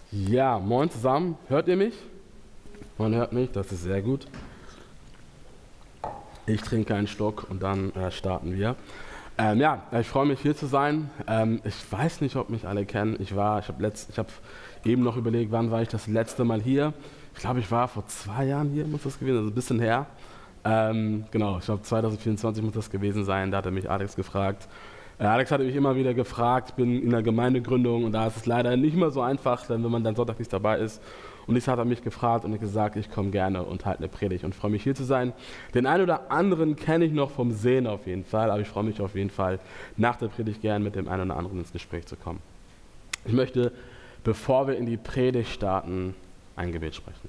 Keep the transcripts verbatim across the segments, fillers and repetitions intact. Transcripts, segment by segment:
Ja, moin zusammen. Hört ihr mich? Man hört mich, das ist sehr gut. Ich trinke einen Schluck und dann äh, starten wir. Ähm, ja, ich freue mich hier zu sein. Ähm, ich weiß nicht, ob mich alle kennen. Ich war, ich habe letzt, ich habe eben noch überlegt, wann war ich das letzte Mal hier. Ich glaube, ich war vor zwei Jahren hier, muss das gewesen sein, also ein bisschen her. Ähm, genau, ich glaube zwanzig vierundzwanzig muss das gewesen sein. Da hatte mich Alex gefragt. Äh, Alex hatte mich immer wieder gefragt. Ich bin in der Gemeindegründung und da ist es leider nicht mehr so einfach, denn wenn man dann Sonntag nicht dabei ist. Und jetzt hat er mich gefragt und ich gesagt, ich komme gerne und halte eine Predigt und freue mich hier zu sein. Den einen oder anderen kenne ich noch vom Sehen auf jeden Fall, aber ich freue mich auf jeden Fall, nach der Predigt gern mit dem einen oder anderen ins Gespräch zu kommen. Ich möchte, bevor wir in die Predigt starten, ein Gebet sprechen.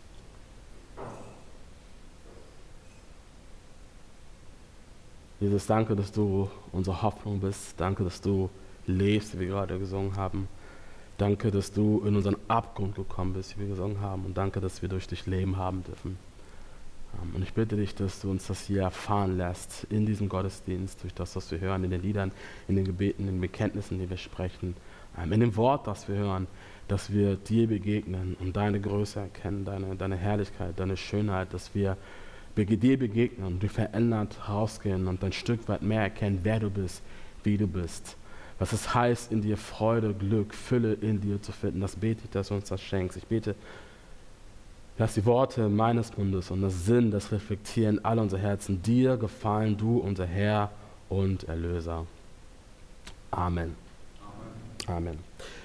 Jesus, danke, dass du unsere Hoffnung bist. Danke, dass du lebst, wie wir gerade gesungen haben. Danke, dass du in unseren Abgrund gekommen bist, wie wir gesungen haben. Und danke, dass wir durch dich Leben haben dürfen. Und ich bitte dich, dass du uns das hier erfahren lässt, in diesem Gottesdienst, durch das, was wir hören, in den Liedern, in den Gebeten, in den Bekenntnissen, die wir sprechen, in dem Wort, das wir hören, dass wir dir begegnen und deine Größe erkennen, deine, deine Herrlichkeit, deine Schönheit, dass wir dir begegnen und du verändert rausgehen und ein Stück weit mehr erkennen, wer du bist, wie du bist. Was es heißt, in dir Freude, Glück, Fülle in dir zu finden. Das bete ich, dass du uns das schenkst. Ich bete, dass die Worte meines Mundes und das Sinn, das Reflektieren all unser Herzen dir gefallen, du unser Herr und Erlöser. Amen. Amen. Amen.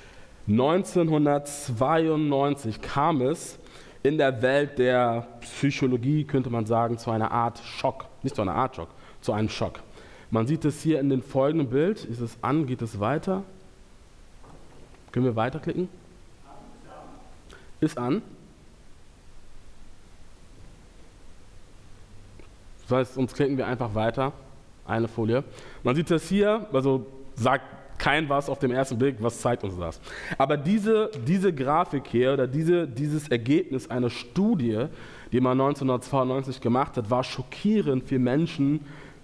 neunzehnhundertzweiundneunzig kam es in der Welt der Psychologie, könnte man sagen, zu einer Art Schock. Nicht zu einer Art Schock, zu einem Schock. Man sieht es hier in dem folgenden Bild. Ist es an? Geht es weiter? Können wir weiterklicken? Ist an. Das heißt, sonst klicken wir einfach weiter. Eine Folie. Man sieht es hier, also sagt kein was auf dem ersten Blick, was zeigt uns das? Aber diese, diese Grafik hier oder diese, dieses Ergebnis einer Studie, die man neunzehnhundertzweiundneunzig gemacht hat, war schockierend für Menschen,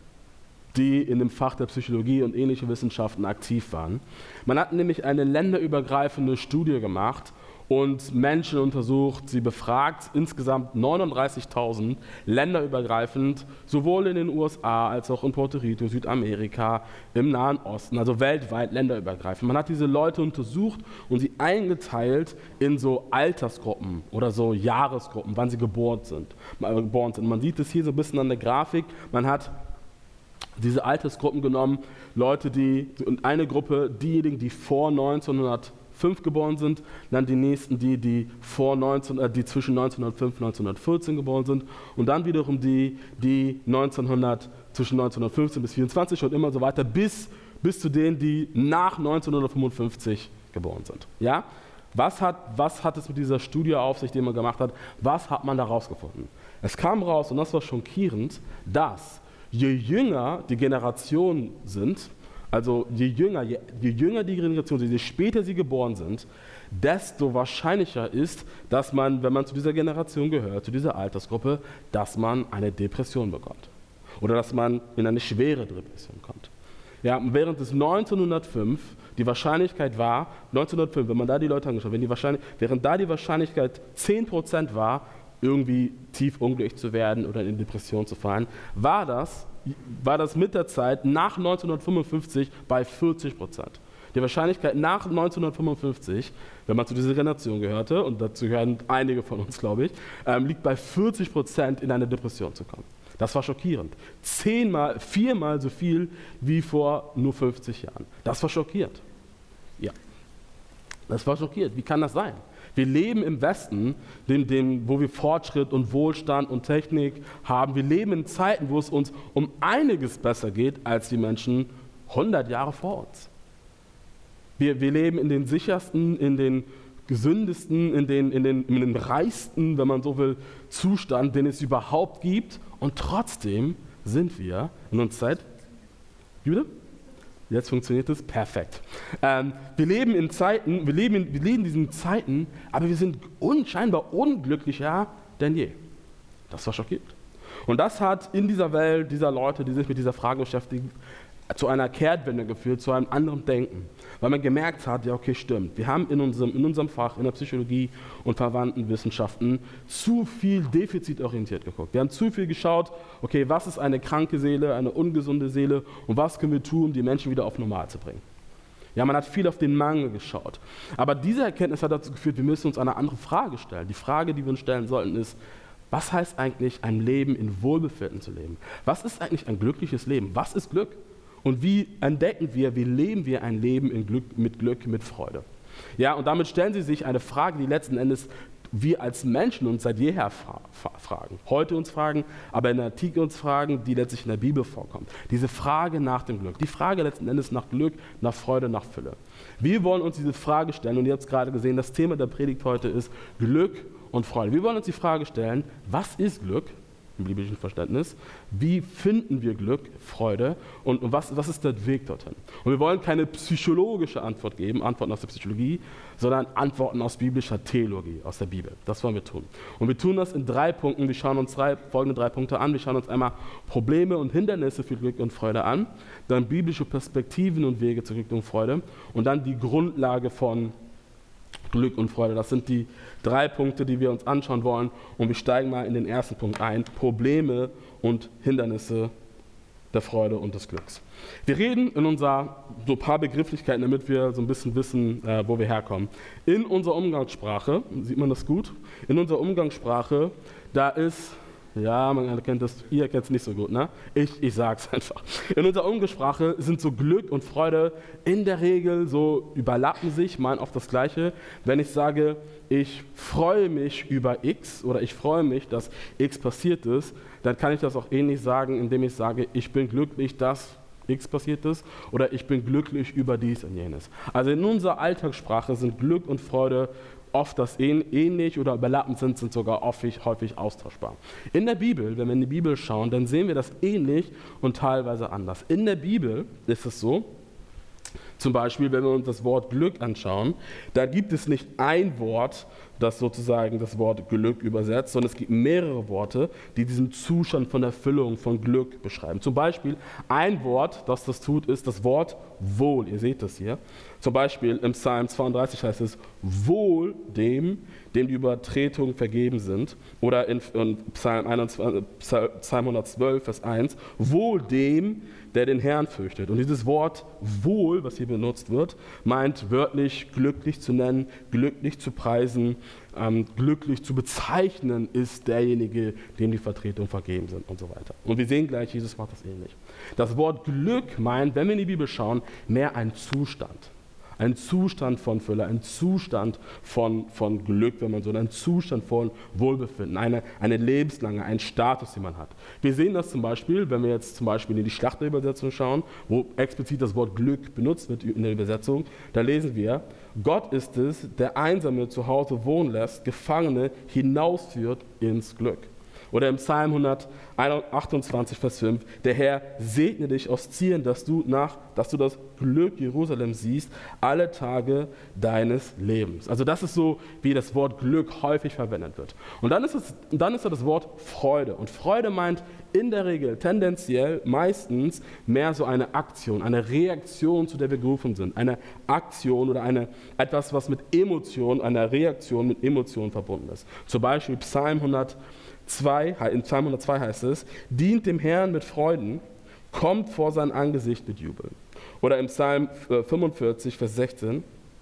die in dem Fach der Psychologie und ähnliche Wissenschaften aktiv waren. Man hat nämlich eine länderübergreifende Studie gemacht und Menschen untersucht, sie befragt, insgesamt neununddreißigtausend länderübergreifend, sowohl in den U S A als auch in Puerto Rico, Südamerika, im Nahen Osten, also weltweit länderübergreifend. Man hat diese Leute untersucht und sie eingeteilt in so Altersgruppen oder so Jahresgruppen, wann sie geboren sind. geboren sind. Man sieht es hier so ein bisschen an der Grafik, man hat diese Altersgruppen genommen, Leute, die, und eine Gruppe, diejenigen, die vor neunzehnhundertfünf geboren sind, dann die nächsten, die, die, vor neunzehn, äh, die zwischen neunzehnhundertfünf und neunzehnhundertvierzehn geboren sind und dann wiederum die, die neunzehnhundert, zwischen neunzehnhundertfünfzehn bis vierundzwanzig und immer so weiter, bis, bis zu denen, die nach neunzehnhundertfünfundfünfzig geboren sind. Ja? Was hat, was hat es mit dieser Studie auf sich, die man gemacht hat? Was hat man da rausgefunden? Es kam raus, und das war schockierend, dass je jünger die Generationen sind, also je jünger, je, je jünger die Generation sind, je später sie geboren sind, desto wahrscheinlicher ist, dass man, wenn man zu dieser Generation gehört, zu dieser Altersgruppe, dass man eine Depression bekommt. Oder dass man in eine schwere Depression kommt. Ja, während es neunzehnhundertfünf die Wahrscheinlichkeit war, neunzehnhundertfünf, wenn man da die Leute angeschaut hat, wenn die Wahrscheinlich, während da die Wahrscheinlichkeit zehn Prozent war, irgendwie tief unglücklich zu werden oder in Depression zu fallen, war das, war das mit der Zeit nach neunzehnhundertfünfundfünfzig bei vierzig Prozent. Die Wahrscheinlichkeit nach neunzehnhundertfünfundfünfzig, wenn man zu dieser Generation gehörte, und dazu gehören einige von uns, glaube ich, ähm, liegt bei vierzig Prozent in eine Depression zu kommen. Das war schockierend. Zehnmal, viermal so viel wie vor nur fünfzig Jahren. Das war schockierend. Ja, das war schockierend. Wie kann das sein? Wir leben im Westen, dem, dem, wo wir Fortschritt und Wohlstand und Technik haben. Wir leben in Zeiten, wo es uns um einiges besser geht als die Menschen hundert Jahre vor uns. Wir, wir leben in den sichersten, in den gesündesten, in den, in, den, in den reichsten, wenn man so will, Zustand, den es überhaupt gibt. Und trotzdem sind wir in unserer Zeit. Wie bitte? Jetzt funktioniert es perfekt. Ähm, wir leben in Zeiten, wir leben in, wir leben in diesen Zeiten, aber wir sind un, scheinbar unglücklicher denn je. Das war schockierend. Und das hat in dieser Welt dieser Leute, die sich mit dieser Frage beschäftigen, zu einer Kehrtwende geführt, zu einem anderen Denken. Weil man gemerkt hat, ja okay, stimmt, wir haben in unserem, in unserem Fach, in der Psychologie und verwandten Wissenschaften zu viel defizitorientiert geguckt. Wir haben zu viel geschaut, okay, was ist eine kranke Seele, eine ungesunde Seele und was können wir tun, um die Menschen wieder auf Normal zu bringen. Ja, man hat viel auf den Mangel geschaut. Aber diese Erkenntnis hat dazu geführt, wir müssen uns eine andere Frage stellen. Die Frage, die wir uns stellen sollten, ist, was heißt eigentlich, ein Leben in Wohlbefinden zu leben? Was ist eigentlich ein glückliches Leben? Was ist Glück? Und wie entdecken wir, wie leben wir ein Leben in Glück, mit Glück, mit Freude? Ja, und damit stellen Sie sich eine Frage, die letzten Endes wir als Menschen uns seit jeher fra- fra- fragen. Heute uns fragen, aber in der Antike uns fragen, die letztlich in der Bibel vorkommt. Diese Frage nach dem Glück. Die Frage letzten Endes nach Glück, nach Freude, nach Fülle. Wir wollen uns diese Frage stellen und ihr habt es gerade gesehen, das Thema der Predigt heute ist Glück und Freude. Wir wollen uns die Frage stellen, was ist Glück? Im biblischen Verständnis, wie finden wir Glück, Freude und, und was, was ist der Weg dorthin? Und wir wollen keine psychologische Antwort geben, Antworten aus der Psychologie, sondern Antworten aus biblischer Theologie, aus der Bibel. Das wollen wir tun. Und wir tun das in drei Punkten. Wir schauen uns drei, folgende drei Punkte an. Wir schauen uns einmal Probleme und Hindernisse für Glück und Freude an, dann biblische Perspektiven und Wege zu Glück und Freude und dann die Grundlage von Glück und Freude. Das sind die drei Punkte, die wir uns anschauen wollen. Und wir steigen mal in den ersten Punkt ein. Probleme und Hindernisse der Freude und des Glücks. Wir reden in unserer, so ein paar Begrifflichkeiten, damit wir so ein bisschen wissen, äh, wo wir herkommen. In unserer Umgangssprache, sieht man das gut? In unserer Umgangssprache, da ist, ja, man erkennt das, ihr erkennt es nicht so gut, ne? Ich, ich sag's einfach. In unserer Umgangssprache sind so Glück und Freude in der Regel so überlappen sich, meinen oft das Gleiche. Wenn ich sage, ich freue mich über X oder ich freue mich, dass X passiert ist, dann kann ich das auch ähnlich sagen, indem ich sage, ich bin glücklich, dass X passiert ist oder ich bin glücklich über dies und jenes. Also in unserer Alltagssprache sind Glück und Freude oft das ähnlich oder überlappend sind, sind sogar häufig, häufig austauschbar. In der Bibel, wenn wir in die Bibel schauen, dann sehen wir das ähnlich und teilweise anders. In der Bibel ist es so, zum Beispiel, wenn wir uns das Wort Glück anschauen, da gibt es nicht ein Wort, das sozusagen das Wort Glück übersetzt, sondern es gibt mehrere Worte, die diesen Zustand von Erfüllung, von Glück beschreiben. Zum Beispiel ein Wort, das das tut, ist das Wort Wohl. Ihr seht das hier. Zum Beispiel im Psalm zweiunddreißig heißt es, Wohl dem, dem die Übertretungen vergeben sind. Oder in, in Psalm, einundzwanzig, Psalm hundertzwölf, Vers eins, Wohl dem, der den Herrn fürchtet. Und dieses Wort Wohl, was hier benutzt wird, meint wörtlich glücklich zu nennen, glücklich zu preisen, ähm, glücklich zu bezeichnen ist derjenige, dem die Vertretungen vergeben sind und so weiter. Und wir sehen gleich, Jesus macht das ähnlich. Das Wort Glück meint, wenn wir in die Bibel schauen, mehr ein Zustand. Ein Zustand von Fülle, ein Zustand von, von Glück, wenn man so, ein Zustand von Wohlbefinden, eine, eine lebenslange, ein Status, den man hat. Wir sehen das zum Beispiel, wenn wir jetzt zum Beispiel in die Schlachterübersetzung schauen, wo explizit das Wort Glück benutzt wird in der Übersetzung, da lesen wir, Gott ist es, der Einsame zu Hause wohnen lässt, Gefangene hinausführt ins Glück. Oder im Psalm hundertachtundzwanzig, Vers fünf, der Herr segne dich aus Zion, dass du, nach, dass du das Glück Jerusalem siehst, alle Tage deines Lebens. Also das ist so, wie das Wort Glück häufig verwendet wird. Und dann ist, es, dann ist da das Wort Freude. Und Freude meint in der Regel, tendenziell, meistens mehr so eine Aktion, eine Reaktion, zu der wir gerufen sind. Eine Aktion oder eine, etwas, was mit Emotion, einer Reaktion mit Emotion verbunden ist. Zum Beispiel Psalm hundertzwei, in Psalm hundertzwei heißt es, dient dem Herrn mit Freuden, kommt vor sein Angesicht mit Jubel. Oder im Psalm fünfundvierzig, Vers sechzehn,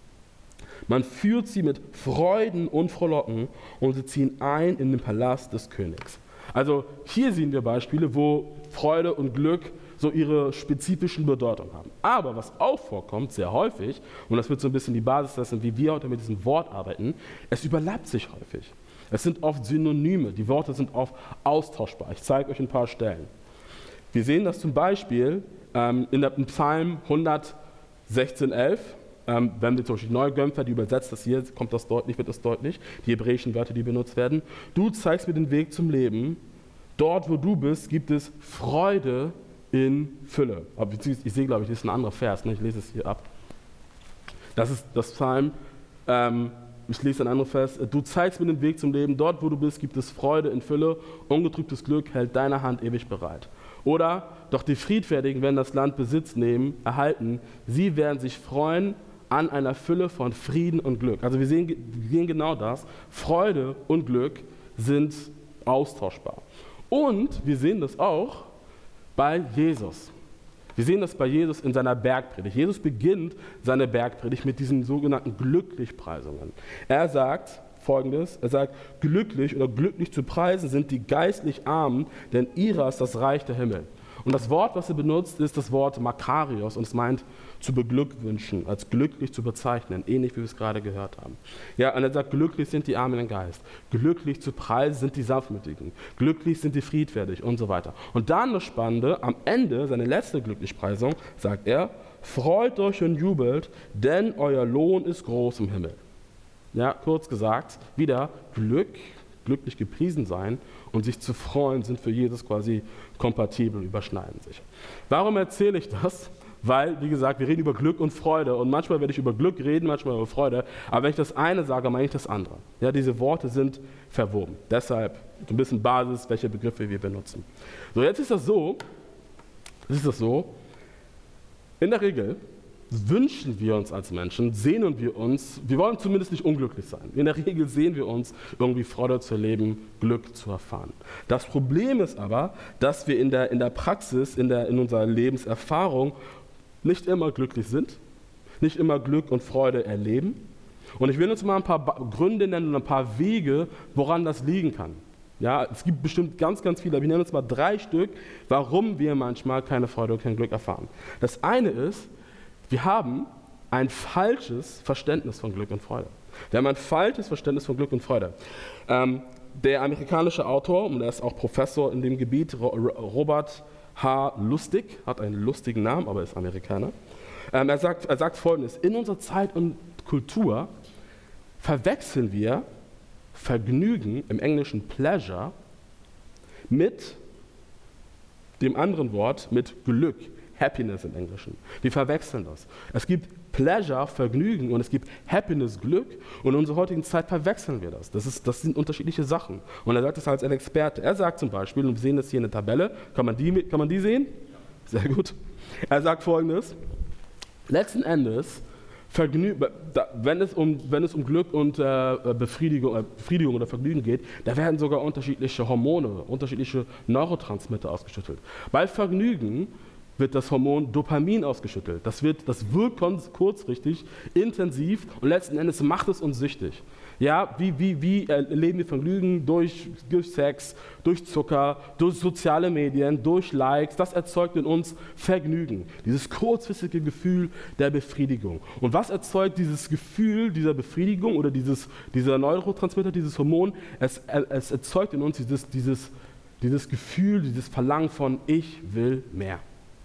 man führt sie mit Freuden und Frohlocken und sie ziehen ein in den Palast des Königs. Also hier sehen wir Beispiele, wo Freude und Glück so ihre spezifischen Bedeutungen haben. Aber was auch vorkommt, sehr häufig, und das wird so ein bisschen die Basis dessen, wie wir heute mit diesem Wort arbeiten, es überlappt sich häufig. Es sind oft Synonyme, die Worte sind oft austauschbar. Ich zeige euch ein paar Stellen. Wir sehen das zum Beispiel ähm, in der, im Psalm hundertsechzehn, elf, ähm, wenn wir zum Beispiel Neugömpfer, die übersetzt das hier, kommt das deutlich, wird das deutlich, die hebräischen Wörter, die benutzt werden. Du zeigst mir den Weg zum Leben, dort wo du bist, gibt es Freude in Fülle. Aber ich sehe, glaube ich, das ist ein anderer Vers, ne? Ich lese es hier ab. Das ist das Psalm, ähm, ich lese ein anderer Vers, du zeigst mir den Weg zum Leben, dort wo du bist, gibt es Freude in Fülle, ungetrübtes Glück hält deine Hand ewig bereit. Oder, doch die Friedfertigen werden das Land Besitz nehmen, erhalten. Sie werden sich freuen an einer Fülle von Frieden und Glück. Also wir sehen, wir sehen genau das. Freude und Glück sind austauschbar. Und wir sehen das auch bei Jesus. Wir sehen das bei Jesus in seiner Bergpredigt. Jesus beginnt seine Bergpredigt mit diesen sogenannten Glücklichpreisungen. Er sagt Folgendes, er sagt, glücklich oder glücklich zu preisen sind die geistlich Armen, denn ihrer ist das Reich der Himmel. Und das Wort, was er benutzt, ist das Wort Makarios und es meint zu beglückwünschen, als glücklich zu bezeichnen, ähnlich wie wir es gerade gehört haben. Ja, und er sagt, glücklich sind die Armen im Geist, glücklich zu preisen sind die Sanftmütigen, glücklich sind die friedfertig und so weiter. Und dann das Spannende, am Ende, seine letzte Glücklichpreisung, sagt er, freut euch und jubelt, denn euer Lohn ist groß im Himmel. Ja, kurz gesagt, wieder Glück, glücklich gepriesen sein und sich zu freuen, sind für Jesus quasi kompatibel, überschneiden sich. Warum erzähle ich das? Weil, wie gesagt, wir reden über Glück und Freude und manchmal werde ich über Glück reden, manchmal über Freude, aber wenn ich das eine sage, meine ich das andere. Ja, diese Worte sind verwoben. Deshalb so ein bisschen Basis, welche Begriffe wir benutzen. So, jetzt ist das so, jetzt ist das so, in der Regel wünschen wir uns als Menschen, sehnen wir uns, wir wollen zumindest nicht unglücklich sein. In der Regel sehen wir uns, irgendwie Freude zu erleben, Glück zu erfahren. Das Problem ist aber, dass wir in der, in der Praxis, in, der, in unserer Lebenserfahrung nicht immer glücklich sind, nicht immer Glück und Freude erleben. Und ich will uns mal ein paar Gründe nennen und ein paar Wege, woran das liegen kann. Ja, es gibt bestimmt ganz, ganz viele, aber wir nennen uns mal drei Stück, warum wir manchmal keine Freude und kein Glück erfahren. Das eine ist, wir haben ein falsches Verständnis von Glück und Freude. Wir haben ein falsches Verständnis von Glück und Freude. Ähm, der amerikanische Autor, und er ist auch Professor in dem Gebiet, Robert H. Lustig, hat einen lustigen Namen, aber ist Amerikaner. Ähm, er, sagt, er sagt Folgendes, in unserer Zeit und Kultur verwechseln wir Vergnügen, im Englischen Pleasure, mit dem anderen Wort, mit Glück. Happiness im Englischen. Wir verwechseln das. Es gibt Pleasure, Vergnügen und es gibt Happiness, Glück und in unserer heutigen Zeit verwechseln wir das. Das, ist, das sind unterschiedliche Sachen. Und er sagt das als ein Experte. Er sagt zum Beispiel, und wir sehen das hier in der Tabelle, kann man die, kann man die sehen? Sehr gut. Er sagt Folgendes, letzten Endes, Vergnü- wenn, es um, wenn es um Glück und äh, Befriedigung, äh, Befriedigung oder Vergnügen geht, da werden sogar unterschiedliche Hormone, unterschiedliche Neurotransmitter ausgeschüttet. Bei Vergnügen wird das Hormon Dopamin ausgeschüttelt. Das, wird, das wirkt kurzfristig, intensiv und letzten Endes macht es uns süchtig. Ja, wie, wie, wie erleben wir Vergnügen? Durch, durch Sex, durch Zucker, durch soziale Medien, durch Likes. Das erzeugt in uns Vergnügen, dieses kurzfristige Gefühl der Befriedigung. Und was erzeugt dieses Gefühl dieser Befriedigung oder dieses, dieser Neurotransmitter, dieses Hormon? Es, es erzeugt in uns dieses, dieses, dieses Gefühl, dieses Verlangen von ich will mehr.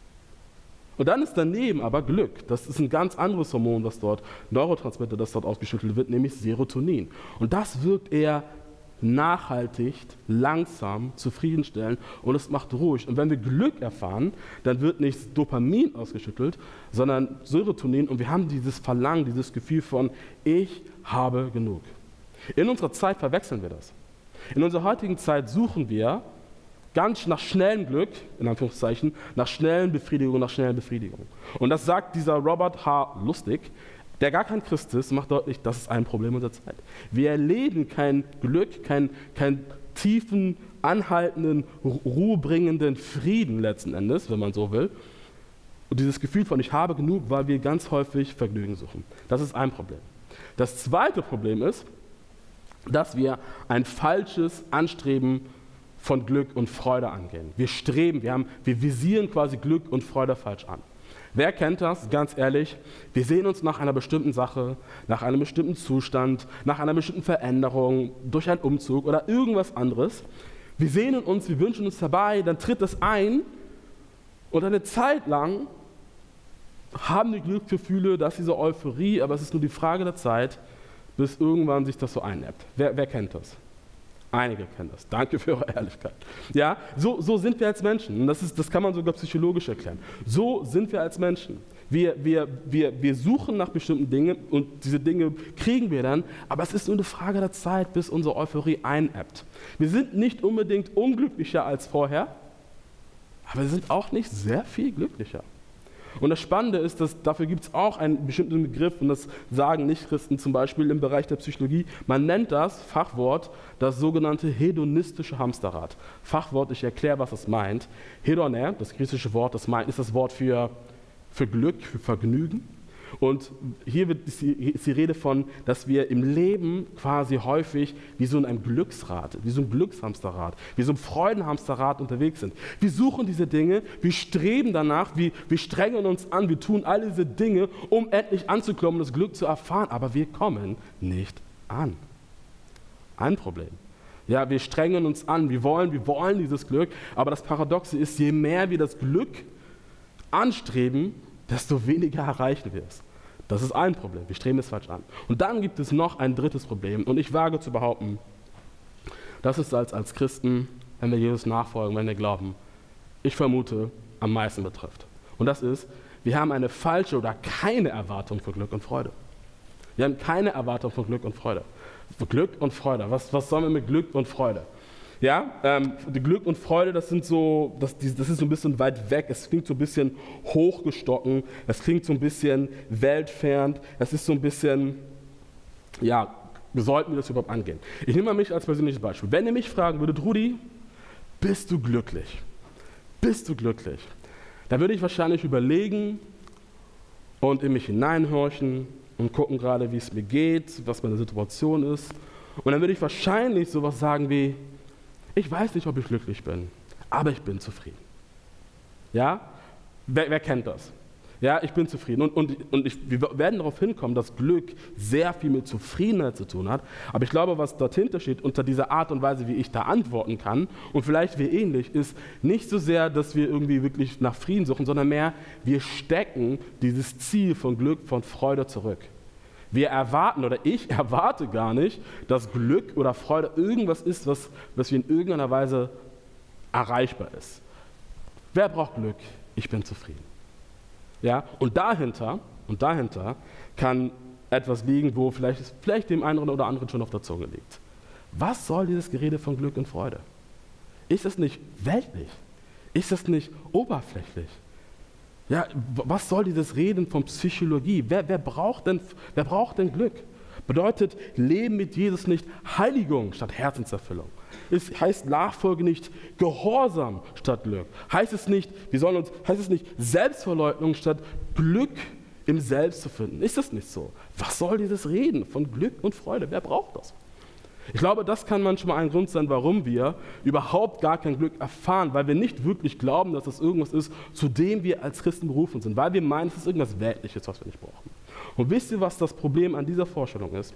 Und dann ist daneben aber Glück. Das ist ein ganz anderes Hormon, das dort, Neurotransmitter, das dort ausgeschüttet wird, nämlich Serotonin. Und das wirkt eher nachhaltig, langsam, zufriedenstellend und es macht ruhig. Und wenn wir Glück erfahren, dann wird nicht Dopamin ausgeschüttelt, sondern Serotonin und wir haben dieses Verlangen, dieses Gefühl von ich habe genug. In unserer Zeit verwechseln wir das. In unserer heutigen Zeit suchen wir ganz nach schnellem Glück, in Anführungszeichen, nach schnellen Befriedigungen, nach schnellen Befriedigungen. Und das sagt dieser Robert H. Lustig, der gar kein Christ ist, macht deutlich, das ist ein Problem unserer Zeit. Wir erleben kein Glück, kein, kein tiefen, anhaltenden, ruhebringenden Frieden letzten Endes, wenn man so will. Und dieses Gefühl von ich habe genug, weil wir ganz häufig Vergnügen suchen. Das ist ein Problem. Das zweite Problem ist, dass wir ein falsches Anstreben von Glück und Freude angehen. Wir streben, wir, haben, wir visieren quasi Glück und Freude falsch an. Wer kennt das? Ganz ehrlich, wir sehen uns nach einer bestimmten Sache, nach einem bestimmten Zustand, nach einer bestimmten Veränderung, durch einen Umzug oder irgendwas anderes. Wir sehnen uns, wir wünschen uns herbei, dann tritt das ein und eine Zeit lang haben die Glücksgefühle, das ist diese Euphorie, aber es ist nur die Frage der Zeit, bis irgendwann sich das so einnappt. Wer, wer kennt das? Einige kennen das. Danke für eure Ehrlichkeit. Ja, so, so sind wir als Menschen. Und das, ist, das kann man sogar psychologisch erklären. So sind wir als Menschen. Wir, wir, wir, wir suchen nach bestimmten Dingen und diese Dinge kriegen wir dann, aber es ist nur eine Frage der Zeit, bis unsere Euphorie einebbt. Wir sind nicht unbedingt unglücklicher als vorher, aber sie sind auch nicht sehr viel glücklicher. Und das Spannende ist, dass dafür gibt es auch einen bestimmten Begriff, und das sagen Nichtchristen zum Beispiel im Bereich der Psychologie. Man nennt das Fachwort das sogenannte hedonistische Hamsterrad. Fachwort, ich erkläre, was es meint. Hedone, das griechische Wort, das meint, ist das Wort für, für Glück, für Vergnügen. Und hier wird, ist, die, ist die Rede von, dass wir im Leben quasi häufig wie so in einem Glücksrad, wie so ein Glückshamsterrad, wie so ein Freudenhamsterrad unterwegs sind. Wir suchen diese Dinge, wir streben danach, wir, wir strengen uns an, wir tun all diese Dinge, um endlich anzukommen, das Glück zu erfahren, aber wir kommen nicht an. Ein Problem. Ja, wir strengen uns an, wir wollen, wir wollen dieses Glück, aber das Paradoxe ist, je mehr wir das Glück anstreben, desto weniger erreichen wir es. Das ist ein Problem, wir streben es falsch an. Und dann gibt es noch ein drittes Problem, und ich wage zu behaupten, das ist als, als Christen, wenn wir Jesus nachfolgen, wenn wir glauben, ich vermute, am meisten betrifft. Und das ist, wir haben eine falsche oder keine Erwartung für Glück und Freude. Wir haben keine Erwartung von Glück und Freude. Für Glück und Freude, was, was sollen wir mit Glück und Freude? Ja, ähm, die Glück und Freude, das sind so, das, das ist so ein bisschen weit weg, es klingt so ein bisschen hochgestocken, es klingt so ein bisschen weltfern, es ist so ein bisschen, ja, sollten wir das überhaupt angehen? Ich nehme mal mich als persönliches Beispiel. Wenn ihr mich fragen würdet, Rudi, bist du glücklich? Bist du glücklich? Da würde ich wahrscheinlich überlegen und in mich hineinhorchen und gucken gerade, wie es mir geht, was meine Situation ist. Und dann würde ich wahrscheinlich sowas sagen wie, ich weiß nicht, ob ich glücklich bin, aber ich bin zufrieden. Ja? Wer, wer kennt das? Ja, ich bin zufrieden. Und, und, und ich, wir werden darauf hinkommen, dass Glück sehr viel mit Zufriedenheit zu tun hat. Aber ich glaube, was dahinter steht, unter dieser Art und Weise, wie ich da antworten kann, und vielleicht wie ähnlich, ist nicht so sehr, dass wir irgendwie wirklich nach Frieden suchen, sondern mehr, wir stecken dieses Ziel von Glück, von Freude zurück. Wir erwarten, oder ich erwarte gar nicht, dass Glück oder Freude irgendwas ist, was, was in irgendeiner Weise erreichbar ist. Wer braucht Glück? Ich bin zufrieden. Ja? Und dahinter, und dahinter kann etwas liegen, wo vielleicht, vielleicht dem einen oder anderen schon auf der Zunge liegt. Was soll dieses Gerede von Glück und Freude? Ist es nicht weltlich? Ist es nicht oberflächlich? Ja, was soll dieses Reden von Psychologie? Wer, wer, braucht denn, wer braucht denn Glück? Bedeutet Leben mit Jesus nicht Heiligung statt Herzenserfüllung? Es heißt Nachfolge nicht Gehorsam statt Glück? Heißt es nicht, wir sollen uns, heißt es nicht Selbstverleugnung statt Glück im Selbst zu finden? Ist das nicht so? Was soll dieses Reden von Glück und Freude? Wer braucht das? Ich glaube, das kann manchmal ein Grund sein, warum wir überhaupt gar kein Glück erfahren, weil wir nicht wirklich glauben, dass das irgendwas ist, zu dem wir als Christen berufen sind, weil wir meinen, es ist irgendwas Weltliches, was wir nicht brauchen. Und wisst ihr, was das Problem an dieser Vorstellung ist?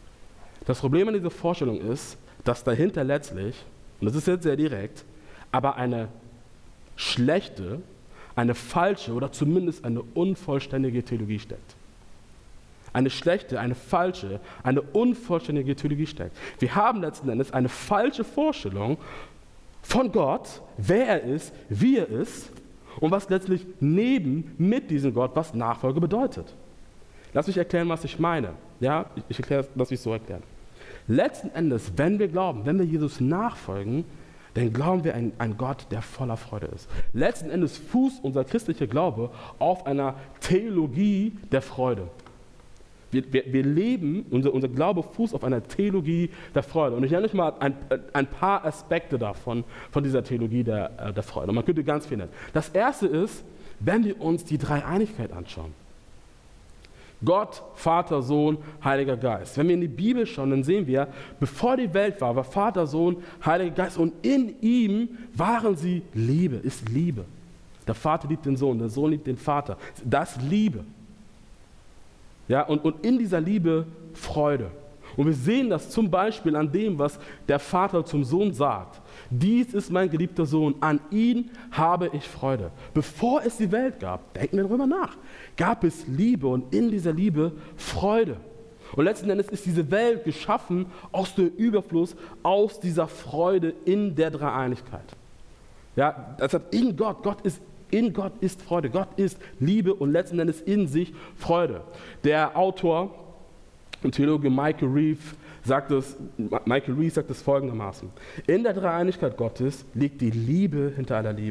Das Problem an dieser Vorstellung ist, dass dahinter letztlich, und das ist jetzt sehr direkt, aber eine schlechte, eine falsche oder zumindest eine unvollständige Theologie steckt. Eine schlechte, eine falsche, eine unvollständige Theologie steckt. Wir haben letzten Endes eine falsche Vorstellung von Gott, wer er ist, wie er ist und was letztlich neben, mit diesem Gott, was Nachfolge bedeutet. Lass mich erklären, was ich meine. Ja, ich erkläre, lass mich so erklären. Letzten Endes, wenn wir glauben, wenn wir Jesus nachfolgen, dann glauben wir an einen Gott, der voller Freude ist. Letzten Endes fußt unser christlicher Glaube auf einer Theologie der Freude. Wir, wir, wir leben, unser, unser Glaube fußt auf einer Theologie der Freude. Und ich nenne euch mal ein, ein paar Aspekte davon, von dieser Theologie der, der Freude. Und man könnte ganz viel nennen. Das erste ist, wenn wir uns die Dreieinigkeit anschauen. Gott, Vater, Sohn, Heiliger Geist. Wenn wir in die Bibel schauen, dann sehen wir, bevor die Welt war, war Vater, Sohn, Heiliger Geist und in ihm waren sie Liebe, ist Liebe. Der Vater liebt den Sohn, der Sohn liebt den Vater. Das ist Liebe. Ja, und, und in dieser Liebe Freude. Und wir sehen das zum Beispiel an dem, was der Vater zum Sohn sagt. Dies ist mein geliebter Sohn, an ihn habe ich Freude. Bevor es die Welt gab, denken wir darüber nach, gab es Liebe und in dieser Liebe Freude. Und letzten Endes ist diese Welt geschaffen aus dem Überfluss, aus dieser Freude in der Dreieinigkeit. Ja, das hat in Gott, Gott ist In Gott ist Freude. Gott ist Liebe und letzten Endes in sich Freude. Der Autor und Theologe Michael Reeve sagt es, Michael Reeve sagt es folgendermaßen. In der Dreieinigkeit Gottes liegt die Liebe hinter aller Liebe.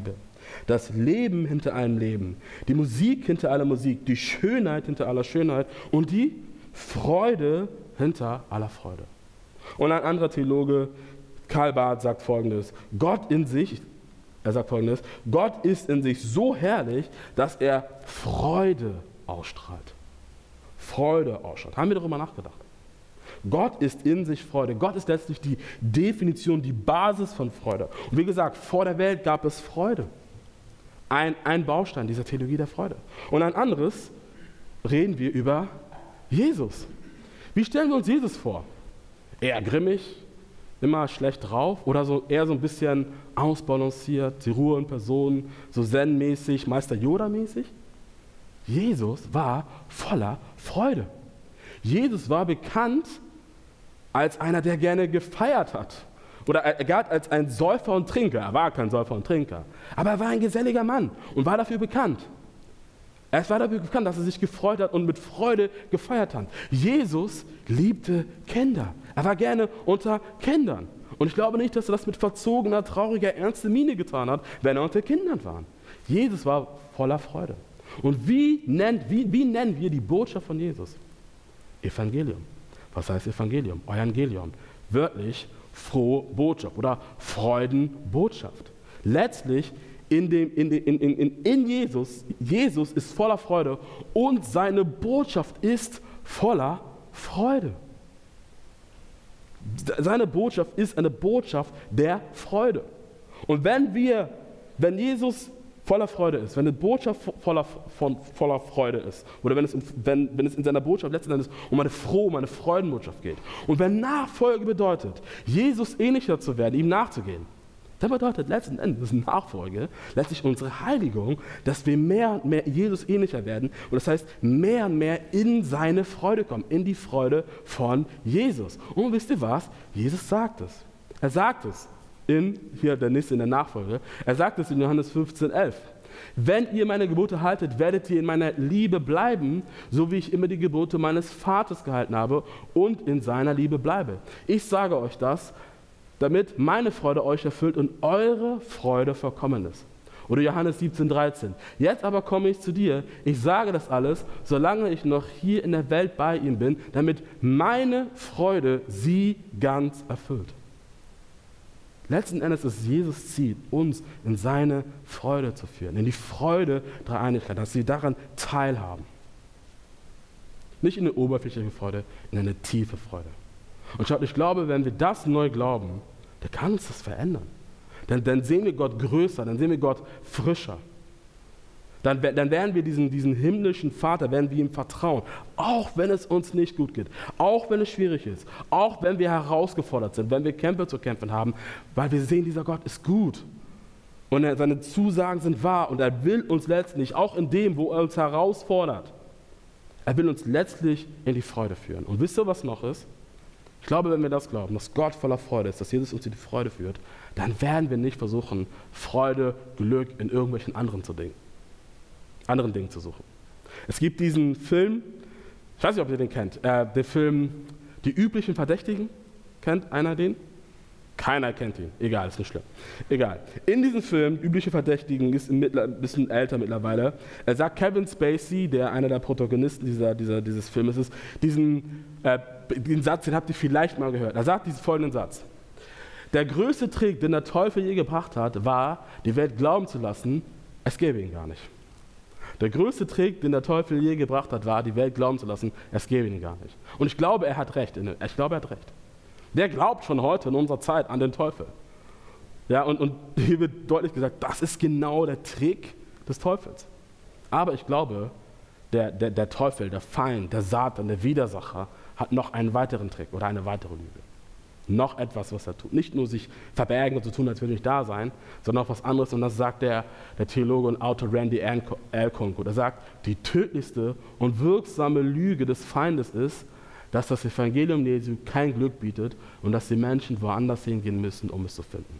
Das Leben hinter allem Leben, die Musik hinter aller Musik, die Schönheit hinter aller Schönheit und die Freude hinter aller Freude. Und ein anderer Theologe, Karl Barth, sagt Folgendes: Gott in sich, er sagt Folgendes, Gott ist in sich so herrlich, dass er Freude ausstrahlt. Freude ausstrahlt. Haben wir darüber nachgedacht? Gott ist in sich Freude. Gott ist letztlich die Definition, die Basis von Freude. Und wie gesagt, vor der Welt gab es Freude. Ein, ein Baustein dieser Theologie der Freude. Und ein anderes, reden wir über Jesus. Wie stellen wir uns Jesus vor? Eher grimmig, immer schlecht drauf oder so eher so ein bisschen ausbalanciert, die Ruhe in Person, so Zen-mäßig, Meister Yoda-mäßig? Jesus war voller Freude. Jesus war bekannt als einer, der gerne gefeiert hat. Oder er galt als ein Säufer und Trinker. Er war kein Säufer und Trinker. Aber er war ein geselliger Mann und war dafür bekannt. Er war dafür bekannt, dass er sich gefreut hat und mit Freude gefeiert hat. Jesus liebte Kinder. Er war gerne unter Kindern. Und ich glaube nicht, dass er das mit verzogener, trauriger, ernster Miene getan hat, wenn er unter Kindern war. Jesus war voller Freude. Und wie, nennt, wie, wie nennen wir die Botschaft von Jesus? Evangelium. Was heißt Evangelium? Evangelium. Wörtlich frohe Botschaft oder Freudenbotschaft. Letztlich in, dem, in, dem, in, in, in Jesus, Jesus ist voller Freude und seine Botschaft ist voller Freude. Seine Botschaft ist eine Botschaft der Freude. Und wenn wir, wenn Jesus voller Freude ist, wenn eine Botschaft voller, von, voller Freude ist, oder wenn es, wenn, wenn es in seiner Botschaft letzten Endes um eine frohe, um eine Freudenbotschaft geht, und wenn Nachfolge bedeutet, Jesus ähnlicher zu werden, ihm nachzugehen, dann bedeutet letzten Endes Nachfolge, letztlich unsere Heiligung, dass wir mehr und mehr Jesus ähnlicher werden, und das heißt, mehr und mehr in seine Freude kommen, in die Freude von Jesus. Und wisst ihr was? Jesus sagt es. Er sagt es. In, hier der nächste in der Nachfolge, er sagt es in Johannes fünfzehn, elf. Wenn ihr meine Gebote haltet, werdet ihr in meiner Liebe bleiben, so wie ich immer die Gebote meines Vaters gehalten habe und in seiner Liebe bleibe. Ich sage euch das, damit meine Freude euch erfüllt und eure Freude vollkommen ist. Oder Johannes siebzehn, dreizehn. Jetzt aber komme ich zu dir, ich sage das alles, solange ich noch hier in der Welt bei ihm bin, damit meine Freude sie ganz erfüllt. Letzten Endes ist Jesus Ziel, uns in seine Freude zu führen, in die Freude der Einigkeit, dass sie daran teilhaben. Nicht in eine oberflächliche Freude, in eine tiefe Freude. Und schaut, ich glaube, wenn wir das neu glauben, dann kann uns das verändern. Dann, dann sehen wir Gott größer, dann sehen wir Gott frischer. Dann, dann werden wir diesen, diesen himmlischen Vater, werden wir ihm vertrauen, auch wenn es uns nicht gut geht, auch wenn es schwierig ist, auch wenn wir herausgefordert sind, wenn wir Kämpfe zu kämpfen haben, weil wir sehen, dieser Gott ist gut und er, seine Zusagen sind wahr und er will uns letztlich, auch in dem, wo er uns herausfordert, er will uns letztlich in die Freude führen. Und wisst ihr, was noch ist? Ich glaube, wenn wir das glauben, dass Gott voller Freude ist, dass Jesus uns in die Freude führt, dann werden wir nicht versuchen, Freude, Glück in irgendwelchen anderen zu Dingen. anderen Dingen zu suchen. Es gibt diesen Film, ich weiß nicht, ob ihr den kennt, äh, der Film Die üblichen Verdächtigen. Kennt einer den? Keiner kennt ihn. Egal, ist nicht schlimm. Egal. In diesem Film, Übliche Verdächtigen, ist ein bisschen älter mittlerweile, er sagt Kevin Spacey, der einer der Protagonisten dieser, dieser, dieses Filmes ist, diesen äh, den Satz, den habt ihr vielleicht mal gehört. Er sagt diesen folgenden Satz. Der größte Trick, den der Teufel je gebracht hat, war, die Welt glauben zu lassen, es gäbe ihn gar nicht. Der größte Trick, den der Teufel je gebracht hat, war, die Welt glauben zu lassen, es gäbe ihn gar nicht. Und ich glaube, er hat recht. Ich glaube, er hat recht. Der glaubt schon heute in unserer Zeit an den Teufel. Ja, und, und hier wird deutlich gesagt, das ist genau der Trick des Teufels. Aber ich glaube, der, der, der Teufel, der Feind, der Satan, der Widersacher hat noch einen weiteren Trick oder eine weitere Lüge. Noch etwas, was er tut. Nicht nur sich verbergen und so tun, als würde nicht da sein, sondern auch was anderes. Und das sagt der, der Theologe und Autor Randy Alcorn. Er sagt, die tödlichste und wirksame Lüge des Feindes ist, dass das Evangelium Jesu kein Glück bietet und dass die Menschen woanders hingehen müssen, um es zu finden.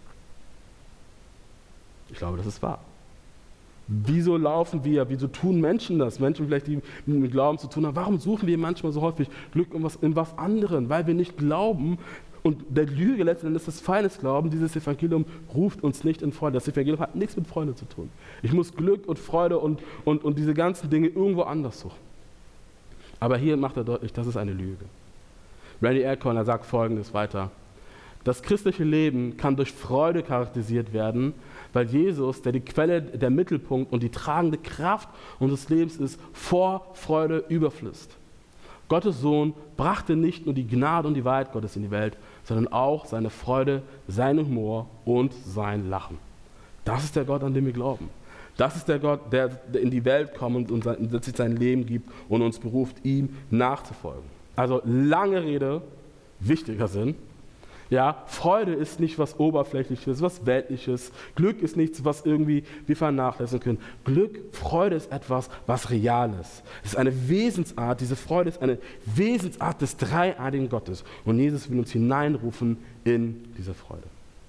Ich glaube, das ist wahr. Wieso laufen wir, wieso tun Menschen das? Menschen vielleicht, die mit Glauben zu tun haben. Warum suchen wir manchmal so häufig Glück in was, in was anderem? Weil wir nicht glauben, Und der Lüge letzten Endes des Feindes glauben, dieses Evangelium ruft uns nicht in Freude. Das Evangelium hat nichts mit Freude zu tun. Ich muss Glück und Freude und, und, und diese ganzen Dinge irgendwo anders suchen. Aber hier macht er deutlich, das ist eine Lüge. Randy Alcorn, er sagt Folgendes weiter. Das christliche Leben kann durch Freude charakterisiert werden, weil Jesus, der die Quelle, der Mittelpunkt und die tragende Kraft unseres Lebens ist, vor Freude überfließt. Gottes Sohn brachte nicht nur die Gnade und die Wahrheit Gottes in die Welt, sondern auch seine Freude, seinen Humor und sein Lachen. Das ist der Gott, an den wir glauben. Das ist der Gott, der, der in die Welt kommt und uns sein Leben gibt und uns beruft, ihm nachzufolgen. Also lange Rede, wichtiger Sinn. Ja, Freude ist nicht was Oberflächliches, was Weltliches. Glück ist nichts, was irgendwie wir vernachlässigen können. Glück, Freude ist etwas, was real ist. Es ist eine Wesensart, diese Freude ist eine Wesensart des dreieinigen Gottes. Und Jesus will uns hineinrufen in diese Freude.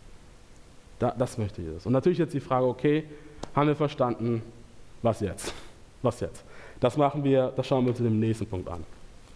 Da, das möchte Jesus. Und natürlich jetzt die Frage, okay, haben wir verstanden, was jetzt? Was jetzt? Das machen wir, das schauen wir uns in dem nächsten Punkt an.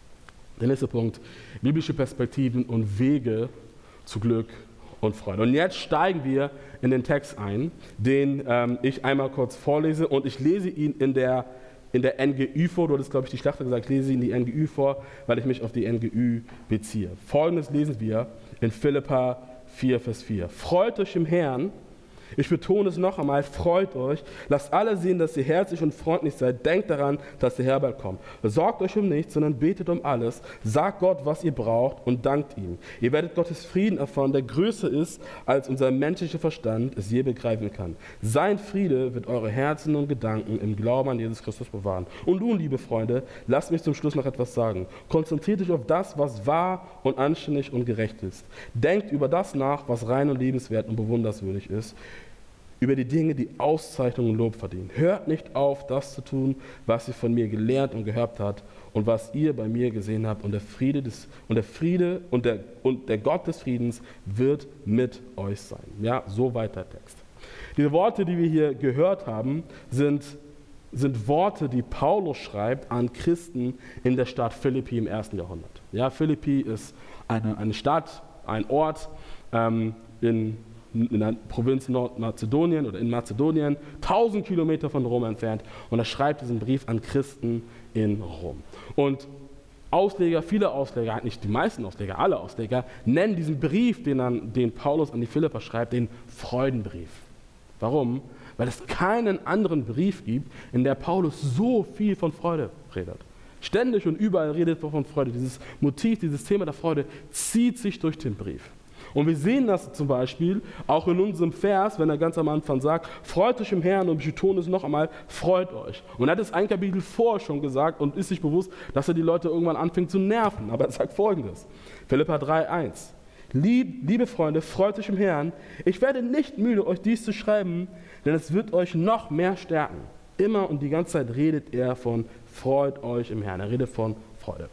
Der nächste Punkt, biblische Perspektiven und Wege zu Glück und Freude. Und jetzt steigen wir in den Text ein, den ähm, ich einmal kurz vorlese und ich lese ihn in der, in der N G Ü vor. Du hattest, glaube ich, die Schlachter gesagt, ich lese ihn in die N G Ü vor, weil ich mich auf die N G Ü beziehe. Folgendes lesen wir in Philipper vier, Vers vier. Freut euch im Herrn. Ich betone es noch einmal, freut euch. Lasst alle sehen, dass ihr herzlich und freundlich seid. Denkt daran, dass der Herr bald kommt. Sorgt euch um nichts, sondern betet um alles. Sagt Gott, was ihr braucht und dankt ihm. Ihr werdet Gottes Frieden erfahren, der größer ist, als unser menschlicher Verstand es je begreifen kann. Sein Friede wird eure Herzen und Gedanken im Glauben an Jesus Christus bewahren. Und nun, liebe Freunde, lasst mich zum Schluss noch etwas sagen. Konzentriert euch auf das, was wahr und anständig und gerecht ist. Denkt über das nach, was rein und liebenswert und bewundernswürdig ist. Über die Dinge, die Auszeichnung und Lob verdienen. Hört nicht auf, das zu tun, was ihr von mir gelernt und gehört habt und was ihr bei mir gesehen habt. Und der Friede des, und der Friede und der, und der Gott des Friedens wird mit euch sein. Ja, so weit der Text. Diese Worte, die wir hier gehört haben, sind, sind Worte, die Paulus schreibt an Christen in der Stadt Philippi im ersten Jahrhundert. Ja, Philippi ist eine, eine Stadt, ein Ort ähm, in in der Provinz Nordmazedonien oder in Mazedonien, tausend Kilometer von Rom entfernt. Und er schreibt diesen Brief an Christen in Rom. Und Ausleger, viele Ausleger, nicht die meisten Ausleger, alle Ausleger, nennen diesen Brief, den, an, den Paulus an die Philipper schreibt, den Freudenbrief. Warum? Weil es keinen anderen Brief gibt, in der Paulus so viel von Freude redet. Ständig und überall redet er von Freude. Dieses Motiv, dieses Thema der Freude zieht sich durch den Brief. Und wir sehen das zum Beispiel auch in unserem Vers, wenn er ganz am Anfang sagt, freut euch im Herrn, und ich betone es noch einmal, freut euch. Und er hat es ein Kapitel vorher schon gesagt und ist sich bewusst, dass er die Leute irgendwann anfängt zu nerven. Aber er sagt Folgendes, Philipper drei, eins. Lieb, liebe Freunde, freut euch im Herrn. Ich werde nicht müde, euch dies zu schreiben, denn es wird euch noch mehr stärken. Immer und die ganze Zeit redet er von freut euch im Herrn. Er redet von Freude.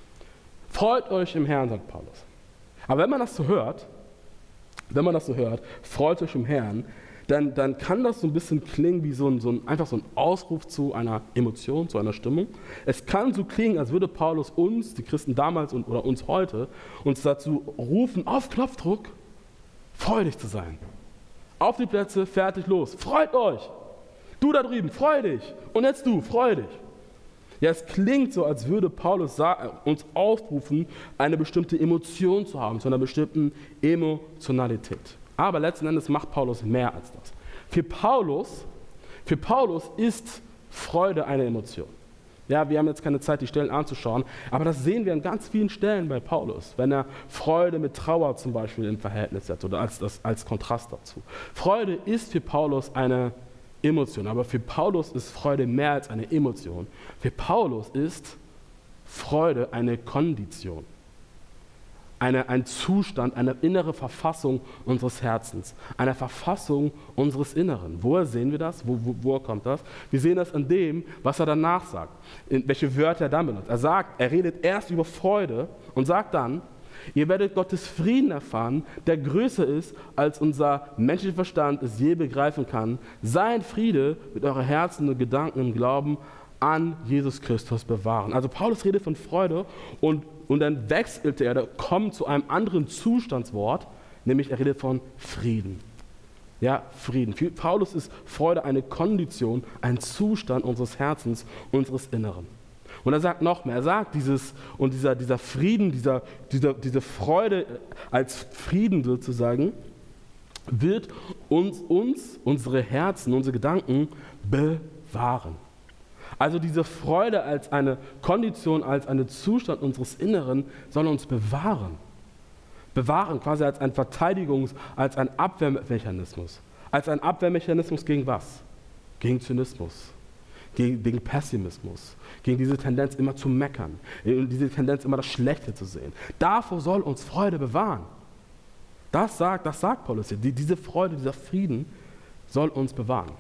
Freut euch im Herrn, sagt Paulus. Aber wenn man das so hört, wenn man das so hört, freut euch im Herrn, dann, dann kann das so ein bisschen klingen wie so ein, so ein, einfach so ein Ausruf zu einer Emotion, zu einer Stimmung. Es kann so klingen, als würde Paulus uns, die Christen damals und, oder uns heute, uns dazu rufen, auf Knopfdruck, freudig zu sein. Auf die Plätze, fertig, los, freut euch. Du da drüben, freu dich. Und jetzt du, freu dich. Ja, es klingt so, als würde Paulus uns aufrufen, eine bestimmte Emotion zu haben, zu einer bestimmten Emotionalität. Aber letzten Endes macht Paulus mehr als das. Für Paulus, für Paulus ist Freude eine Emotion. Ja, wir haben jetzt keine Zeit, die Stellen anzuschauen, aber das sehen wir an ganz vielen Stellen bei Paulus, wenn er Freude mit Trauer zum Beispiel im Verhältnis setzt oder als, als, als Kontrast dazu. Freude ist für Paulus eine Emotion, aber für Paulus ist Freude mehr als eine Emotion. Für Paulus ist Freude eine Kondition, eine, ein Zustand, eine innere Verfassung unseres Herzens, eine Verfassung unseres Inneren. Woher sehen wir das? Wo, wo, woher kommt das? Wir sehen das an dem, was er danach sagt, in welche Wörter er dann benutzt. Er sagt, er redet erst über Freude und sagt dann, ihr werdet Gottes Frieden erfahren, der größer ist, als unser menschlicher Verstand es je begreifen kann. Sein Friede wird eure Herzen und Gedanken im Glauben an Jesus Christus bewahren. Also Paulus redet von Freude und, und dann wechselt er, er kommt zu einem anderen Zustandswort, nämlich er redet von Frieden. Ja, Frieden. Für Paulus ist Freude eine Kondition, ein Zustand unseres Herzens, unseres Inneren. Und er sagt noch mehr, er sagt dieses, und dieser, dieser Frieden, dieser, dieser, diese Freude als Frieden sozusagen, wird uns, uns, unsere Herzen, unsere Gedanken bewahren. Also diese Freude als eine Kondition, als einen Zustand unseres Inneren soll uns bewahren. Bewahren quasi als ein Verteidigungs-, als ein Abwehrmechanismus. Als ein Abwehrmechanismus gegen was? Gegen Zynismus, gegen, gegen Pessimismus, gegen diese Tendenz immer zu meckern, diese Tendenz immer das Schlechte zu sehen. Davor soll uns Freude bewahren. Das sagt, das sagt Paulus hier. Die, diese Freude, dieser Frieden soll uns bewahren.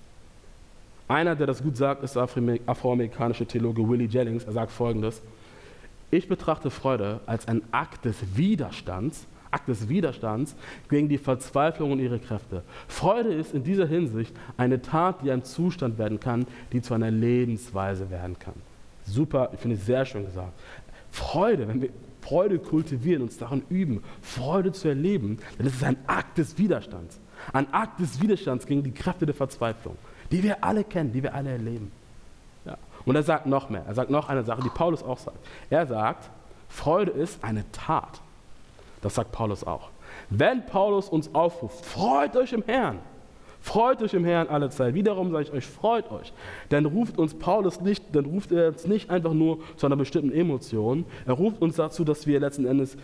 Einer, der das gut sagt, ist der afroamerikanische Theologe Willie Jennings. Er sagt Folgendes: Ich betrachte Freude als einen Akt des Widerstands, Akt des Widerstands gegen die Verzweiflung und ihre Kräfte. Freude ist in dieser Hinsicht eine Tat, die ein Zustand werden kann, die zu einer Lebensweise werden kann. Super, ich finde es sehr schön gesagt. Freude, wenn wir Freude kultivieren, uns darin üben, Freude zu erleben, dann ist es ein Akt des Widerstands. Ein Akt des Widerstands gegen die Kräfte der Verzweiflung, die wir alle kennen, die wir alle erleben. Ja. Und er sagt noch mehr, er sagt noch eine Sache, die Paulus auch sagt. Er sagt, Freude ist eine Tat. Das sagt Paulus auch. Wenn Paulus uns aufruft, freut euch im Herrn, freut euch im Herrn alle Zeit. Wiederum sage ich euch, freut euch. Dann ruft uns Paulus nicht, dann ruft er uns nicht einfach nur zu einer bestimmten Emotion. Er ruft uns dazu, dass wir letzten Endes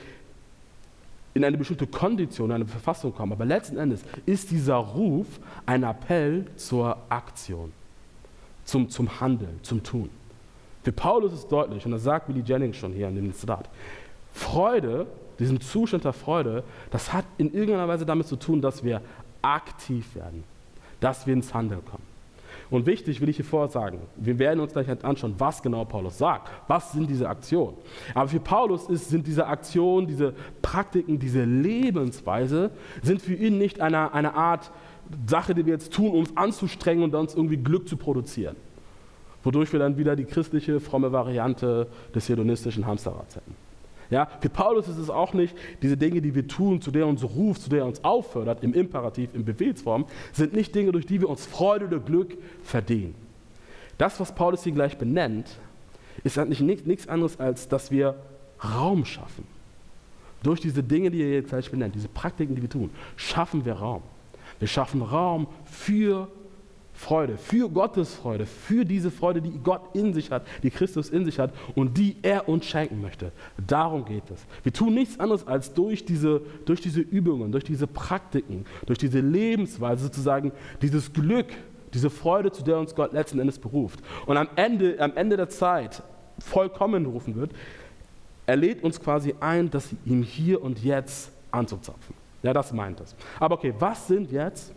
in eine bestimmte Kondition, eine Verfassung kommen. Aber letzten Endes ist dieser Ruf ein Appell zur Aktion, zum, zum Handeln, zum Tun. Für Paulus ist deutlich, und das sagt Willie Jennings schon hier in dem Zitat, Freude, diesen Zustand der Freude, das hat in irgendeiner Weise damit zu tun, dass wir aktiv werden, dass wir ins Handeln kommen. Und wichtig will ich hier vorher sagen, wir werden uns gleich anschauen, was genau Paulus sagt. Was sind diese Aktionen? Aber für Paulus ist, sind diese Aktionen, diese Praktiken, diese Lebensweise, sind für ihn nicht eine, eine Art Sache, die wir jetzt tun, um uns anzustrengen und uns irgendwie Glück zu produzieren. Wodurch wir dann wieder die christliche, fromme Variante des hedonistischen Hamsterrads hätten. Ja, für Paulus ist es auch nicht, diese Dinge, die wir tun, zu der er uns ruft, zu der er uns auffordert, im Imperativ, in Befehlsform, sind nicht Dinge, durch die wir uns Freude oder Glück verdienen. Das, was Paulus hier gleich benennt, ist eigentlich nichts anderes, als dass wir Raum schaffen. Durch diese Dinge, die er jetzt gleich benennt, diese Praktiken, die wir tun, schaffen wir Raum. Wir schaffen Raum für Freude, für Gottes Freude, für diese Freude, die Gott in sich hat, die Christus in sich hat und die er uns schenken möchte. Darum geht es. Wir tun nichts anderes, als durch diese, durch diese Übungen, durch diese Praktiken, durch diese Lebensweise sozusagen dieses Glück, diese Freude, zu der uns Gott letzten Endes beruft. Und am Ende, am Ende der Zeit vollkommen berufen wird, er lädt uns quasi ein, das ihm hier und jetzt anzuzapfen. Ja, das meint es. Aber okay, was sind jetzt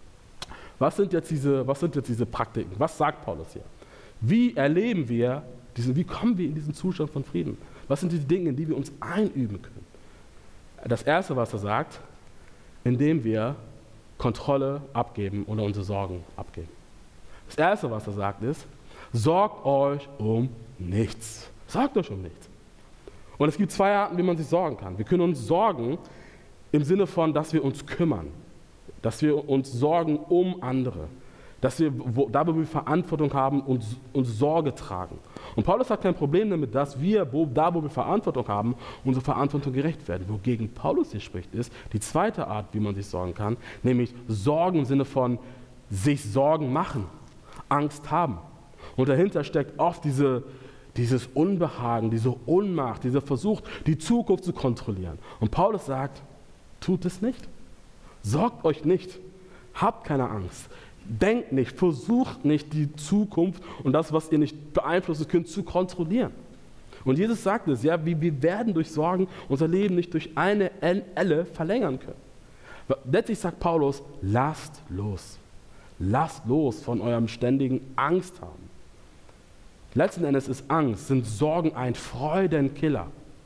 Was sind, jetzt diese, was sind jetzt diese Praktiken? Was sagt Paulus hier? Wie erleben wir, diesen, wie kommen wir in diesen Zustand von Frieden? Was sind die Dinge, in die wir uns einüben können? Das Erste, was er sagt, indem wir Kontrolle abgeben oder unsere Sorgen abgeben. Das Erste, was er sagt, ist, sorgt euch um nichts. Sorgt euch um nichts. Und es gibt zwei Arten, wie man sich sorgen kann. Wir können uns sorgen im Sinne von, dass wir uns kümmern. Dass wir uns sorgen um andere, dass wir, wo, da wo wir Verantwortung haben, uns, uns Sorge tragen. Und Paulus hat kein Problem damit, dass wir, wo, da wo wir Verantwortung haben, unsere Verantwortung gerecht werden. Wogegen Paulus hier spricht, ist die zweite Art, wie man sich sorgen kann, nämlich Sorgen im Sinne von sich Sorgen machen, Angst haben. Und dahinter steckt oft diese, dieses Unbehagen, diese Ohnmacht, dieser Versuch, die Zukunft zu kontrollieren. Und Paulus sagt, tut es nicht. Sorgt euch nicht, habt keine Angst, denkt nicht, versucht nicht die Zukunft und das, was ihr nicht beeinflussen könnt, zu kontrollieren. Und Jesus sagt es, ja, wir werden durch Sorgen unser Leben nicht durch eine Elle verlängern können. Letztlich sagt Paulus, lasst los, lasst los von eurem ständigen Angst haben. Letzten Endes ist Angst, sind Sorgen ein Freudenkiller.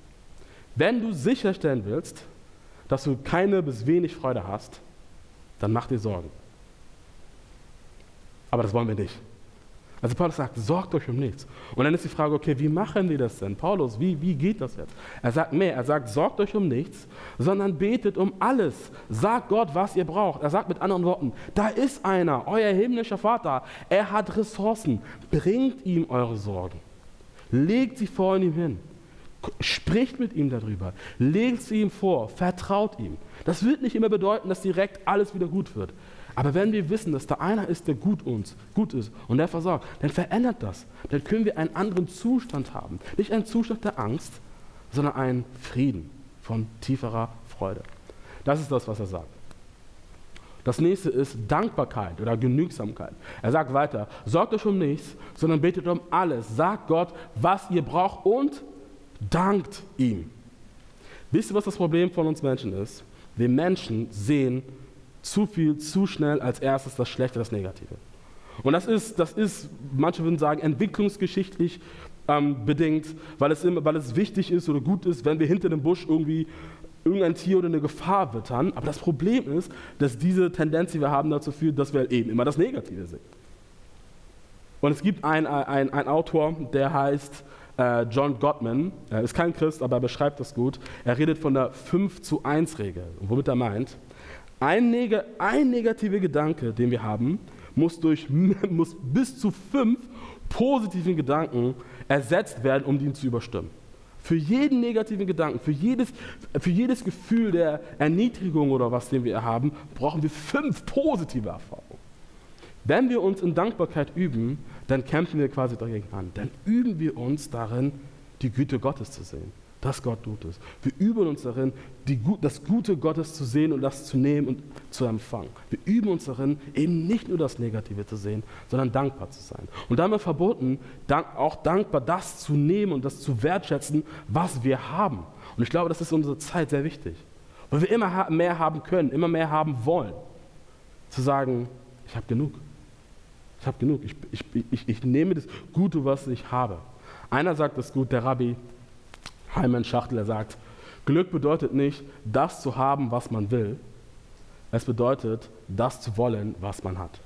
Wenn du sicherstellen willst, dass du keine bis wenig Freude hast, dann mach dir Sorgen. Aber das wollen wir nicht. Also Paulus sagt, sorgt euch um nichts. Und dann ist die Frage, okay, wie machen wir das denn? Paulus, wie, wie geht das jetzt? Er sagt mehr, er sagt, sorgt euch um nichts, sondern betet um alles. Sagt Gott, was ihr braucht. Er sagt mit anderen Worten, da ist einer, euer himmlischer Vater, er hat Ressourcen. Bringt ihm eure Sorgen. Legt sie vor ihm hin. Spricht mit ihm darüber. Legt sie ihm vor. Vertraut ihm. Das wird nicht immer bedeuten, dass direkt alles wieder gut wird. Aber wenn wir wissen, dass da einer ist, der gut uns, gut ist und der versorgt, dann verändert das. Dann können wir einen anderen Zustand haben. Nicht einen Zustand der Angst, sondern einen Frieden von tieferer Freude. Das ist das, was er sagt. Das nächste ist Dankbarkeit oder Genügsamkeit. Er sagt weiter, sorgt euch um nichts, sondern betet um alles. Sagt Gott, was ihr braucht und dankt ihm. Wisst ihr, was das Problem von uns Menschen ist? Wir Menschen sehen zu viel, zu schnell als erstes das Schlechte, das Negative. Und das ist, das ist manche würden sagen, entwicklungsgeschichtlich ähm, bedingt, weil es, immer, weil es wichtig ist oder gut ist, wenn wir hinter dem Busch irgendwie irgendein Tier oder eine Gefahr wittern. Aber das Problem ist, dass diese Tendenz, die wir haben, dazu führt, dass wir eben immer das Negative sehen. Und es gibt einen ein, ein Autor, der heißt äh, John Gottman. Er ist kein Christ, aber er beschreibt das gut. Er redet von der fünf zu eins Regel. Und womit er meint, Ein, neg- ein negativer Gedanke, den wir haben, muss, durch, muss bis zu fünf positiven Gedanken ersetzt werden, um ihn zu überstimmen. Für jeden negativen Gedanken, für jedes, für jedes Gefühl der Erniedrigung oder was, den wir haben, brauchen wir fünf positive Erfahrungen. Wenn wir uns in Dankbarkeit üben, dann kämpfen wir quasi dagegen an. Dann üben wir uns darin, die Güte Gottes zu sehen. Dass Gott gut ist. Wir üben uns darin, die, das Gute Gottes zu sehen und das zu nehmen und zu empfangen. Wir üben uns darin, eben nicht nur das Negative zu sehen, sondern dankbar zu sein. Und damit verbunden, dank, auch dankbar das zu nehmen und das zu wertschätzen, was wir haben. Und ich glaube, das ist in unserer Zeit sehr wichtig. Weil wir immer ha- mehr haben können, immer mehr haben wollen. Zu sagen, ich habe genug. Ich habe genug. Ich, ich, ich, ich nehme das Gute, was ich habe. Einer sagt das gut, der Rabbi Hyman Schachtel, er sagt, Glück bedeutet nicht, das zu haben, was man will. Es bedeutet, das zu wollen, was man hat.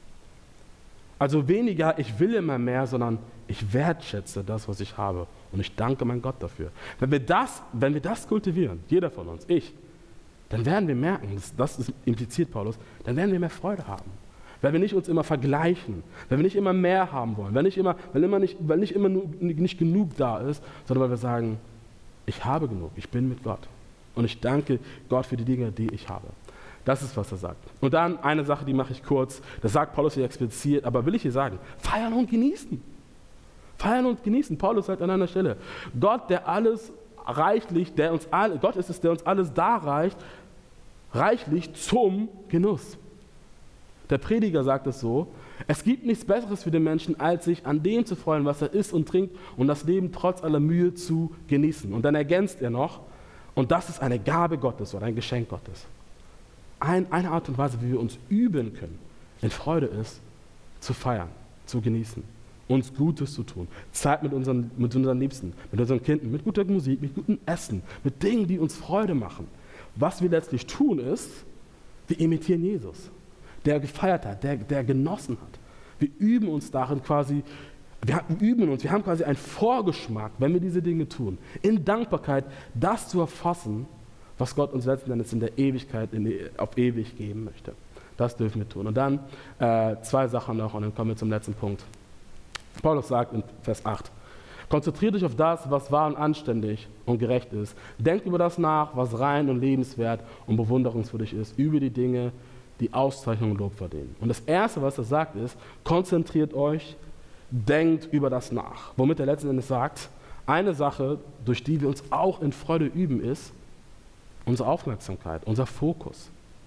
Also weniger, ich will immer mehr, sondern ich wertschätze das, was ich habe. Und ich danke meinem Gott dafür. Wenn wir das, wenn wir das kultivieren, jeder von uns, ich, dann werden wir merken, das, das ist impliziert Paulus, dann werden wir mehr Freude haben. Weil wir nicht uns immer vergleichen, weil wir nicht immer mehr haben wollen, weil nicht immer, weil immer, nicht, weil nicht, immer nur, nicht genug da ist, sondern weil wir sagen, ich habe genug, ich bin mit Gott. Und ich danke Gott für die Dinge, die ich habe. Das ist, was er sagt. Und dann eine Sache, die mache ich kurz, das sagt Paulus hier explizit, aber will ich hier sagen, feiern und genießen. Feiern und genießen. Paulus sagt an einer Stelle, Gott, der alles reichlich, der uns alle, Gott ist es, der uns alles darreicht, reichlich zum Genuss. Der Prediger sagt es so, es gibt nichts Besseres für den Menschen, als sich an dem zu freuen, was er isst und trinkt und das Leben trotz aller Mühe zu genießen. Und dann ergänzt er noch, und das ist eine Gabe Gottes oder ein Geschenk Gottes. Ein, eine Art und Weise, wie wir uns üben können, in Freude ist, zu feiern, zu genießen, uns Gutes zu tun, Zeit mit unseren, mit unseren Liebsten, mit unseren Kindern, mit guter Musik, mit gutem Essen, mit Dingen, die uns Freude machen. Was wir letztlich tun ist, wir imitieren Jesus, der gefeiert hat, der, der genossen hat. Wir üben uns darin quasi, wir üben uns, wir haben quasi einen Vorgeschmack, wenn wir diese Dinge tun, in Dankbarkeit, das zu erfassen, was Gott uns letzten Endes in der Ewigkeit, in die, auf ewig geben möchte. Das dürfen wir tun. Und dann äh, zwei Sachen noch und dann kommen wir zum letzten Punkt. Paulus sagt in Vers acht, konzentriert euch auf das, was wahr und anständig und gerecht ist. Denkt über das nach, was rein und lebenswert und bewunderungswürdig ist, über die Dinge, die Auszeichnung und Lob verdienen. Und das Erste, was er sagt, ist, konzentriert euch, denkt über das nach. Womit er letzten Endes sagt, eine Sache, durch die wir uns auch in Freude üben, ist unsere Aufmerksamkeit, unser Fokus.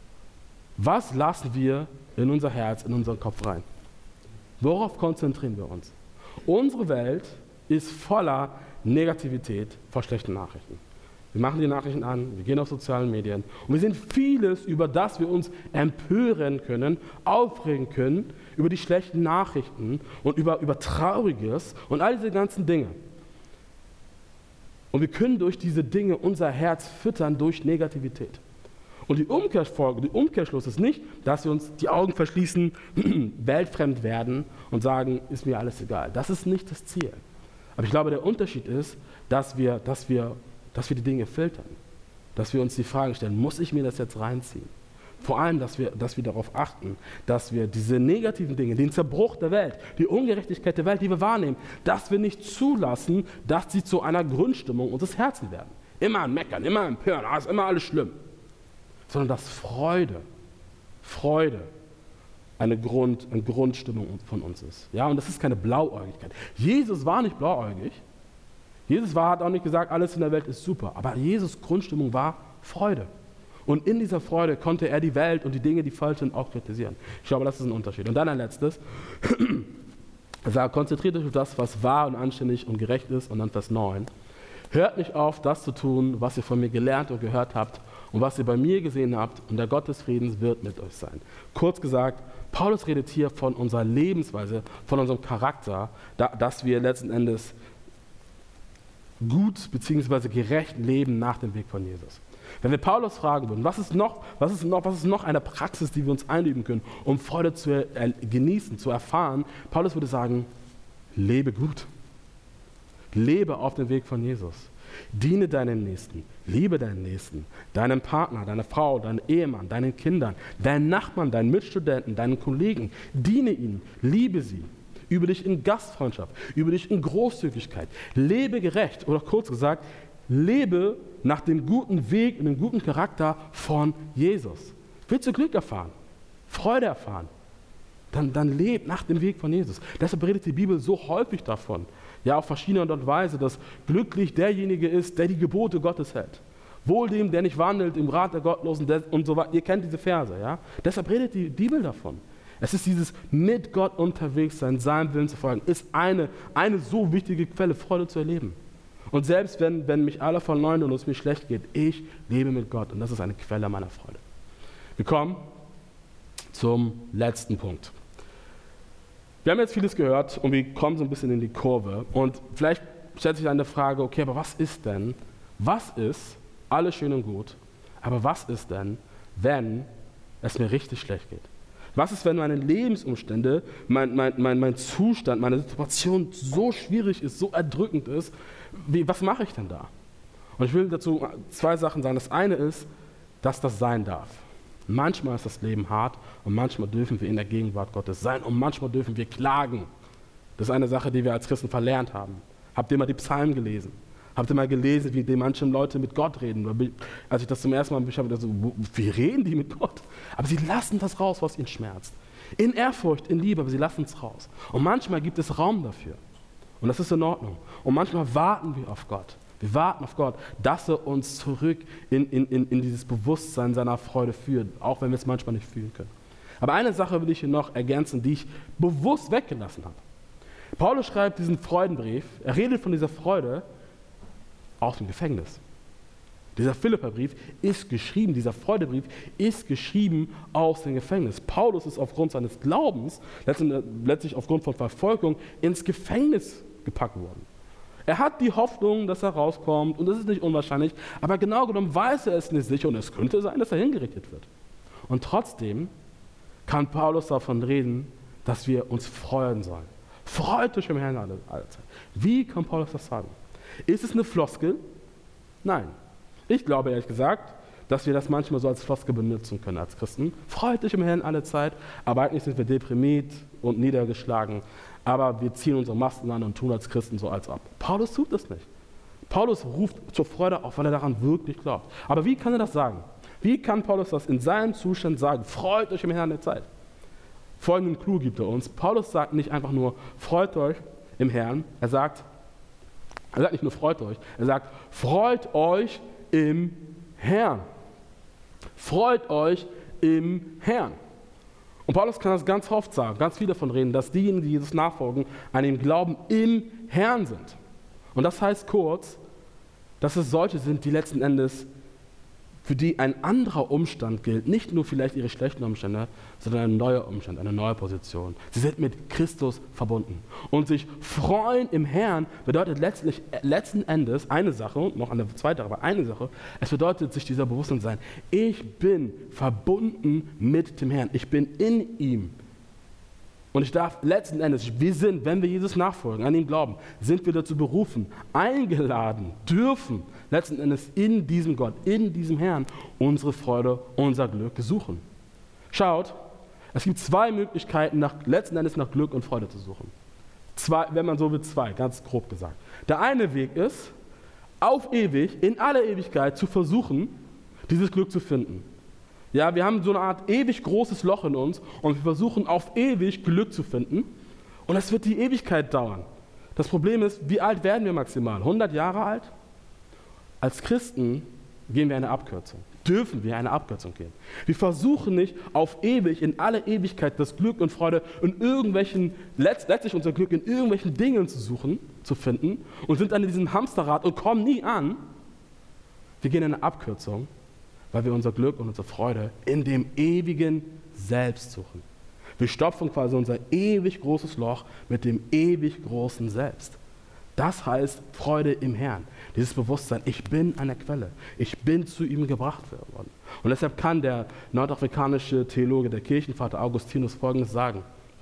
Was lassen wir in unser Herz, in unseren Kopf rein? Worauf konzentrieren wir uns? Unsere Welt ist voller Negativität vor schlechten Nachrichten. Wir machen die Nachrichten an, wir gehen auf sozialen Medien und wir sehen vieles, über das wir uns empören können, aufregen können, über die schlechten Nachrichten und über, über Trauriges und all diese ganzen Dinge. Und wir können durch diese Dinge unser Herz füttern durch Negativität. Und die Umkehrfolge, die Umkehrschluss ist nicht, dass wir uns die Augen verschließen, weltfremd werden und sagen, ist mir alles egal. Das ist nicht das Ziel. Aber ich glaube, der Unterschied ist, dass wir, dass wir, dass wir die Dinge filtern. Dass wir uns die Frage stellen, muss ich mir das jetzt reinziehen? Vor allem, dass wir, dass wir darauf achten, dass wir diese negativen Dinge, den Zerbruch der Welt, die Ungerechtigkeit der Welt, die wir wahrnehmen, dass wir nicht zulassen, dass sie zu einer Grundstimmung unseres Herzens werden. Immer ein Meckern, immer ein Empören, ah, ist immer alles schlimm. Sondern dass Freude, Freude eine, Grund, eine Grundstimmung von uns ist. Ja, und das ist keine Blauäugigkeit. Jesus war nicht blauäugig. Jesus war, hat auch nicht gesagt, alles in der Welt ist super. Aber Jesus' Grundstimmung war Freude. Und in dieser Freude konnte er die Welt und die Dinge, die falsch sind, auch kritisieren. Ich glaube, das ist ein Unterschied. Und dann ein letztes. Er sagt, konzentriert euch auf das, was wahr und anständig und gerecht ist. Und dann Vers neun. Hört nicht auf, das zu tun, was ihr von mir gelernt und gehört habt und was ihr bei mir gesehen habt. Und der Gott des Friedens wird mit euch sein. Kurz gesagt, Paulus redet hier von unserer Lebensweise, von unserem Charakter, da, dass wir letzten Endes gut bzw. gerecht leben nach dem Weg von Jesus. Wenn wir Paulus fragen würden, was ist noch, was ist noch, was ist noch eine Praxis, die wir uns einüben können, um Freude zu er, genießen, zu erfahren, Paulus würde sagen, lebe gut. Lebe auf dem Weg von Jesus. Diene deinen Nächsten, liebe deinen Nächsten, deinen Partner, deine Frau, deinen Ehemann, deinen Kindern, deinen Nachbarn, deinen Mitstudenten, deinen Kollegen. Diene ihnen, liebe sie. Übe dich in Gastfreundschaft, übe dich in Großzügigkeit. Lebe gerecht oder kurz gesagt, lebe nach dem guten Weg und dem guten Charakter von Jesus. Willst du Glück erfahren, Freude erfahren, dann, dann leb nach dem Weg von Jesus. Deshalb redet die Bibel so häufig davon, ja auf verschiedene Art und Weise, dass glücklich derjenige ist, der die Gebote Gottes hält. Wohl dem, der nicht wandelt im Rat der Gottlosen der, und so weiter. Ihr kennt diese Verse, ja? Deshalb redet die Bibel davon. Es ist dieses mit Gott unterwegs sein, seinem Willen zu folgen, ist eine, eine so wichtige Quelle, Freude zu erleben. Und selbst wenn, wenn mich alle verleumden und es mir schlecht geht, ich lebe mit Gott und das ist eine Quelle meiner Freude. Wir kommen zum letzten Punkt. Wir haben jetzt vieles gehört und wir kommen so ein bisschen in die Kurve und vielleicht stellt sich eine Frage, okay, aber was ist denn, was ist, alles schön und gut, aber was ist denn, wenn es mir richtig schlecht geht? Was ist, wenn meine Lebensumstände, mein, mein, mein, mein Zustand, meine Situation so schwierig ist, so erdrückend ist, wie, was mache ich denn da? Und ich will dazu zwei Sachen sagen. Das eine ist, dass das sein darf. Manchmal ist das Leben hart und manchmal dürfen wir in der Gegenwart Gottes sein und manchmal dürfen wir klagen. Das ist eine Sache, die wir als Christen verlernt haben. Habt ihr mal die Psalmen gelesen? Habt ihr mal gelesen, wie die manchen Leute mit Gott reden? Als ich das zum ersten Mal beschaffte, dachte ich so, wie reden die mit Gott? Aber sie lassen das raus, was ihnen schmerzt. In Ehrfurcht, in Liebe, aber sie lassen es raus. Und manchmal gibt es Raum dafür. Und das ist in Ordnung. Und manchmal warten wir auf Gott. Wir warten auf Gott, dass er uns zurück in, in, in, in dieses Bewusstsein seiner Freude führt, auch wenn wir es manchmal nicht fühlen können. Aber eine Sache will ich hier noch ergänzen, die ich bewusst weggelassen habe. Paulus schreibt diesen Freudenbrief, er redet von dieser Freude aus dem Gefängnis. Dieser Philipperbrief ist geschrieben, dieser Freudebrief ist geschrieben aus dem Gefängnis. Paulus ist aufgrund seines Glaubens, letztlich aufgrund von Verfolgung, ins Gefängnis gepackt worden. Er hat die Hoffnung, dass er rauskommt und das ist nicht unwahrscheinlich, aber genau genommen weiß er es nicht sicher und es könnte sein, dass er hingerichtet wird. Und trotzdem kann Paulus davon reden, dass wir uns freuen sollen. Freut euch im Herrn alle, alle Zeit. Wie kann Paulus das sagen? Ist es eine Floskel? Nein. Ich glaube ehrlich gesagt, dass wir das manchmal so als Floskel benutzen können als Christen. Freut euch im Herrn alle Zeit, aber eigentlich sind wir deprimiert und niedergeschlagen, aber wir ziehen unsere Masken an und tun als Christen so als ab. Paulus tut das nicht. Paulus ruft zur Freude auf, weil er daran wirklich glaubt. Aber wie kann er das sagen? Wie kann Paulus das in seinem Zustand sagen? Freut euch im Herrn der Zeit. Folgenden Clou gibt er uns. Paulus sagt nicht einfach nur, freut euch im Herrn. Er sagt, er sagt nicht nur, freut euch. Er sagt, freut euch im Herrn. Freut euch im Herrn. Und Paulus kann das ganz oft sagen, ganz viel davon reden, dass diejenigen, die Jesus nachfolgen, an ihm glauben, im Herrn sind. Und das heißt kurz, dass es solche sind, die letzten Endes für die ein anderer Umstand gilt, nicht nur vielleicht ihre schlechten Umstände, sondern ein neuer Umstand, eine neue Position. Sie sind mit Christus verbunden. Und sich freuen im Herrn bedeutet letztlich, letzten Endes eine Sache, und noch eine zweite, aber eine Sache, es bedeutet sich dieser Bewusstsein sein, ich bin verbunden mit dem Herrn, ich bin in ihm. Und ich darf letzten Endes, wir sind, wenn wir Jesus nachfolgen, an ihm glauben, sind wir dazu berufen, eingeladen, dürfen letzten Endes in diesem Gott, in diesem Herrn unsere Freude, unser Glück suchen. Schaut, es gibt zwei Möglichkeiten, nach, letzten Endes nach Glück und Freude zu suchen. Zwei, wenn man so will, zwei, ganz grob gesagt. Der eine Weg ist, auf ewig, in aller Ewigkeit zu versuchen, dieses Glück zu finden. Ja, wir haben so eine Art ewig großes Loch in uns und wir versuchen auf ewig Glück zu finden und das wird die Ewigkeit dauern. Das Problem ist, wie alt werden wir maximal? hundert Jahre alt? Als Christen gehen wir eine Abkürzung. Dürfen wir eine Abkürzung gehen. Wir versuchen nicht auf ewig, in aller Ewigkeit das Glück und Freude in irgendwelchen, letztlich unser Glück in irgendwelchen Dingen zu suchen, zu finden und sind dann in diesem Hamsterrad und kommen nie an. Wir gehen eine Abkürzung, weil wir unser Glück und unsere Freude in dem ewigen Selbst suchen. Wir stopfen quasi unser ewig großes Loch mit dem ewig großen Selbst. Das heißt Freude im Herrn. Dieses Bewusstsein, ich bin an der Quelle. Ich bin zu ihm gebracht worden. Und deshalb kann der nordafrikanische Theologe, der Kirchenvater Augustinus Folgendes sagen.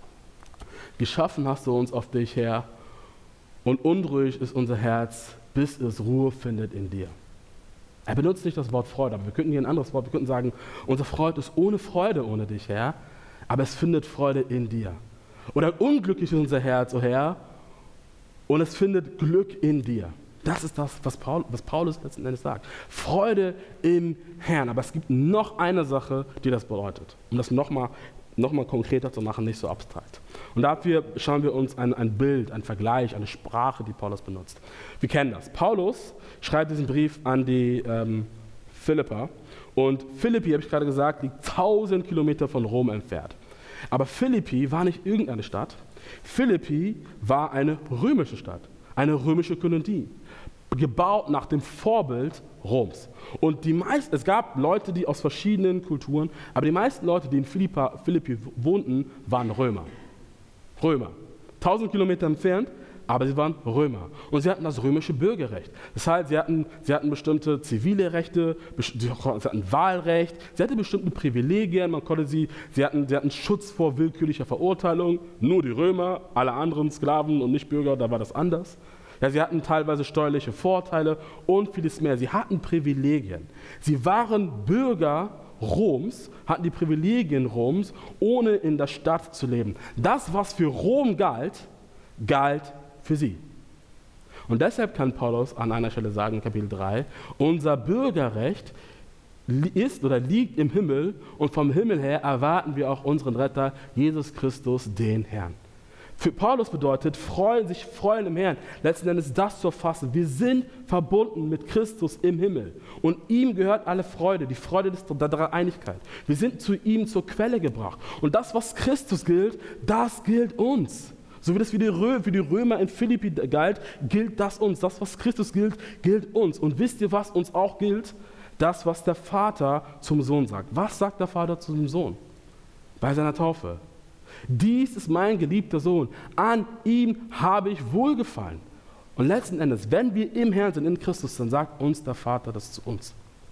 Geschaffen hast du uns auf dich her und unruhig ist unser Herz, bis es Ruhe findet in dir. Er benutzt nicht das Wort Freude, aber wir könnten hier ein anderes Wort, wir könnten sagen, unsere Freude ist ohne Freude ohne dich, Herr, aber es findet Freude in dir. Oder unglücklich ist unser Herz, o oh Herr, und es findet Glück in dir. Das ist das, was, Paul, was Paulus letzten Endes sagt. Freude im Herrn. Aber es gibt noch eine Sache, die das bedeutet. Um das nochmal noch mal konkreter zu machen, nicht so abstrakt. Und dafür schauen wir uns ein, ein Bild, ein Vergleich, eine Sprache, die Paulus benutzt. Wir kennen das. Paulus schreibt diesen Brief an die ähm, Philipper. Und Philippi, habe ich gerade gesagt, liegt tausend Kilometer von Rom entfernt. Aber Philippi war nicht irgendeine Stadt. Philippi war eine römische Stadt, eine römische Kolonie, gebaut nach dem Vorbild Roms. Und die meisten, es gab Leute, die aus verschiedenen Kulturen, aber die meisten Leute, die in Philippa, Philippi wohnten, waren Römer. Römer. tausend Kilometer entfernt, aber sie waren Römer. Und sie hatten das römische Bürgerrecht. Das heißt, sie hatten, sie hatten bestimmte zivile Rechte, sie hatten Wahlrecht, sie hatten bestimmte Privilegien, man konnte sie, sie hatten, sie hatten Schutz vor willkürlicher Verurteilung. Nur die Römer, alle anderen Sklaven und Nichtbürger, da war das anders. Ja, sie hatten teilweise steuerliche Vorteile und vieles mehr. Sie hatten Privilegien. Sie waren Bürger Roms, hatten die Privilegien Roms, ohne in der Stadt zu leben. Das, was für Rom galt, galt für sie. Und deshalb kann Paulus an einer Stelle sagen, Kapitel drei, unser Bürgerrecht ist oder liegt im Himmel und vom Himmel her erwarten wir auch unseren Retter, Jesus Christus, den Herrn. Für Paulus bedeutet, freuen, sich freuen im Herrn, letzten Endes das zu erfassen. Wir sind verbunden mit Christus im Himmel und ihm gehört alle Freude, die Freude der Dreieinigkeit. Wir sind zu ihm zur Quelle gebracht und das, was Christus gilt, das gilt uns. So wie das für die, Rö- für die Römer in Philippi galt, gilt das uns. Das, was Christus gilt, gilt uns. Und wisst ihr, was uns auch gilt? Das, was der Vater zum Sohn sagt. Was sagt der Vater zum Sohn? Bei seiner Taufe. Dies ist mein geliebter Sohn. An ihm habe ich wohlgefallen. Und letzten Endes, wenn wir im Herrn sind, in Christus, dann sagt uns der Vater das zu uns.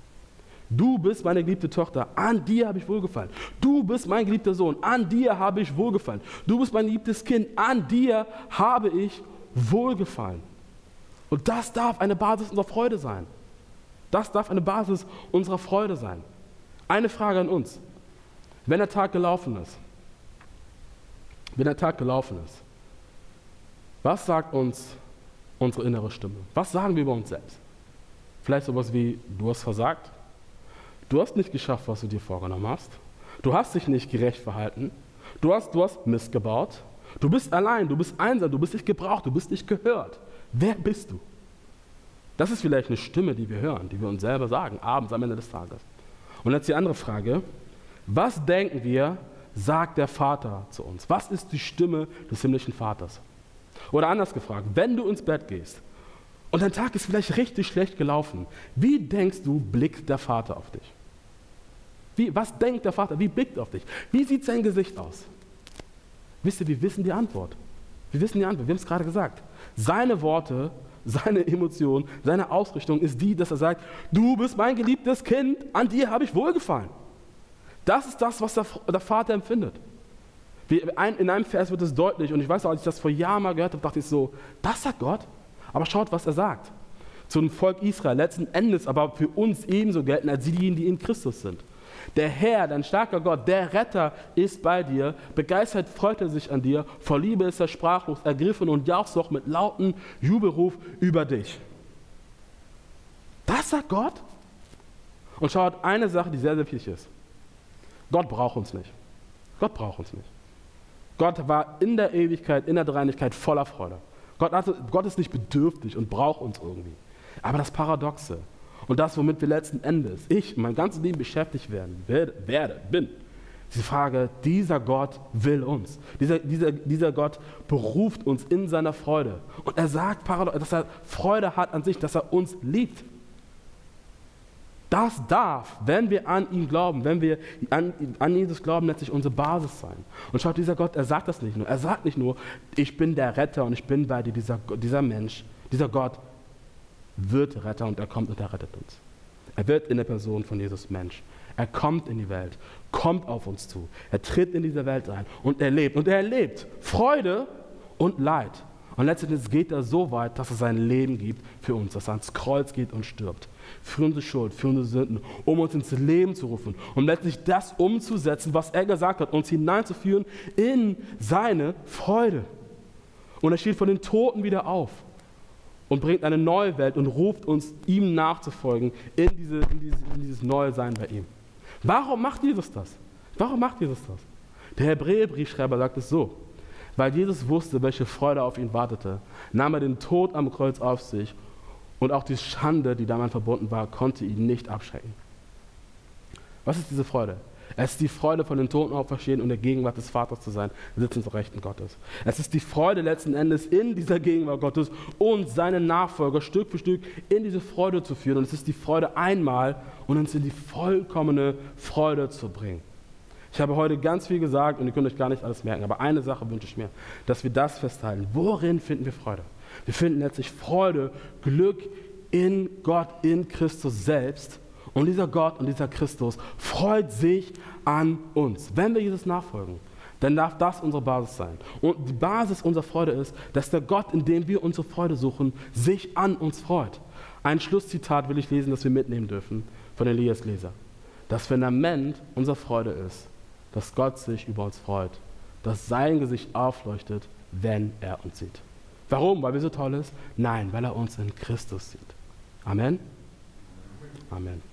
Du bist meine geliebte Tochter, an dir habe ich wohlgefallen. Du bist mein geliebter Sohn, an dir habe ich wohlgefallen. Du bist mein geliebtes Kind, an dir habe ich wohlgefallen. Und das darf eine Basis unserer Freude sein. Das darf eine Basis unserer Freude sein. Eine Frage an uns. Wenn der Tag gelaufen ist, wenn der Tag gelaufen ist, was sagt uns unsere innere Stimme? Was sagen wir über uns selbst? Vielleicht sowas wie, du hast versagt. Du hast nicht geschafft, was du dir vorgenommen hast. Du hast dich nicht gerecht verhalten. Du hast, du hast Mist gebaut. Du bist allein, du bist einsam, du bist nicht gebraucht, du bist nicht gehört. Wer bist du? Das ist vielleicht eine Stimme, die wir hören, die wir uns selber sagen, abends am Ende des Tages. Und jetzt die andere Frage. Was denken wir, sagt der Vater zu uns? Was ist die Stimme des himmlischen Vaters? Oder anders gefragt, wenn du ins Bett gehst Und dein Tag ist vielleicht richtig schlecht gelaufen. Wie denkst du, blickt der Vater auf dich? Wie, was denkt der Vater? Wie blickt er auf dich? Wie sieht sein Gesicht aus? Wisst ihr, wir wissen die Antwort. Wir wissen die Antwort, wir haben es gerade gesagt. Seine Worte, seine Emotion, seine Ausrichtung ist die, dass er sagt, du bist mein geliebtes Kind, an dir habe ich wohlgefallen. Das ist das, was der, der Vater empfindet. Wir, ein, in einem Vers wird es deutlich, und ich weiß auch, als ich das vor Jahren mal gehört habe, dachte ich so, das sagt Gott? Aber schaut, was er sagt. Zum Volk Israel, letzten Endes aber für uns ebenso gelten als diejenigen, die in Christus sind. Der Herr, dein starker Gott, der Retter ist bei dir, begeistert freut er sich an dir, vor Liebe ist er sprachlos, ergriffen und jauchzt doch mit lautem Jubelruf über dich. Das sagt Gott? Und schaut, eine Sache, die sehr, sehr wichtig ist. Gott braucht uns nicht. Gott braucht uns nicht. Gott war in der Ewigkeit, in der Dreieinigkeit voller Freude. Gott, hatte, Gott ist nicht bedürftig und braucht uns irgendwie. Aber das Paradoxe und das, womit wir letzten Endes, ich mein ganzes Leben beschäftigt werden, werde, werde bin, diese Frage, dieser Gott will uns. Dieser, dieser, dieser Gott beruft uns in seiner Freude. Und er sagt, dass er Freude hat an sich, dass er uns liebt. Das darf, wenn wir an ihn glauben, wenn wir an, an Jesus glauben, letztlich unsere Basis sein. Und schaut, dieser Gott, er sagt das nicht nur. Er sagt nicht nur, ich bin der Retter und ich bin bei dir, dieser, dieser Mensch, dieser Gott wird Retter und er kommt und er rettet uns. Er wird in der Person von Jesus Mensch. Er kommt in die Welt, kommt auf uns zu. Er tritt in diese Welt ein und er lebt. Und er erlebt Freude und Leid. Und letztendlich geht er so weit, dass er sein Leben gibt für uns, dass er ans Kreuz geht und stirbt. Für unsere Schuld, für unsere Sünden, um uns ins Leben zu rufen, um letztlich das umzusetzen, was er gesagt hat, uns hineinzuführen in seine Freude. Und er steht von den Toten wieder auf und bringt eine neue Welt und ruft uns, ihm nachzufolgen in, diese, in, dieses, in dieses neue Sein bei ihm. Warum macht Jesus das? Warum macht Jesus das? Der Hebräerbriefschreiber sagt es so: Weil Jesus wusste, welche Freude auf ihn wartete, nahm er den Tod am Kreuz auf sich und auch die Schande, die damit verbunden war, konnte ihn nicht abschrecken. Was ist diese Freude? Es ist die Freude, von den Toten auferstehen und in der Gegenwart des Vaters zu sein, sitzen zur Rechten Gottes. Es ist die Freude letzten Endes in dieser Gegenwart Gottes und seine Nachfolger Stück für Stück in diese Freude zu führen. Und es ist die Freude einmal und uns in die vollkommene Freude zu bringen. Ich habe heute ganz viel gesagt und ihr könnt euch gar nicht alles merken, aber eine Sache wünsche ich mir, dass wir das festhalten. Worin finden wir Freude? Wir finden letztlich Freude, Glück in Gott, in Christus selbst. Und dieser Gott und dieser Christus freut sich an uns. Wenn wir Jesus nachfolgen, dann darf das unsere Basis sein. Und die Basis unserer Freude ist, dass der Gott, in dem wir unsere Freude suchen, sich an uns freut. Ein Schlusszitat will ich lesen, das wir mitnehmen dürfen von Elias Leser. Das Fundament unserer Freude ist, dass Gott sich über uns freut, dass sein Gesicht aufleuchtet, wenn er uns sieht. Warum? Weil wir so toll ist? Nein, weil er uns in Christus sieht. Amen? Amen.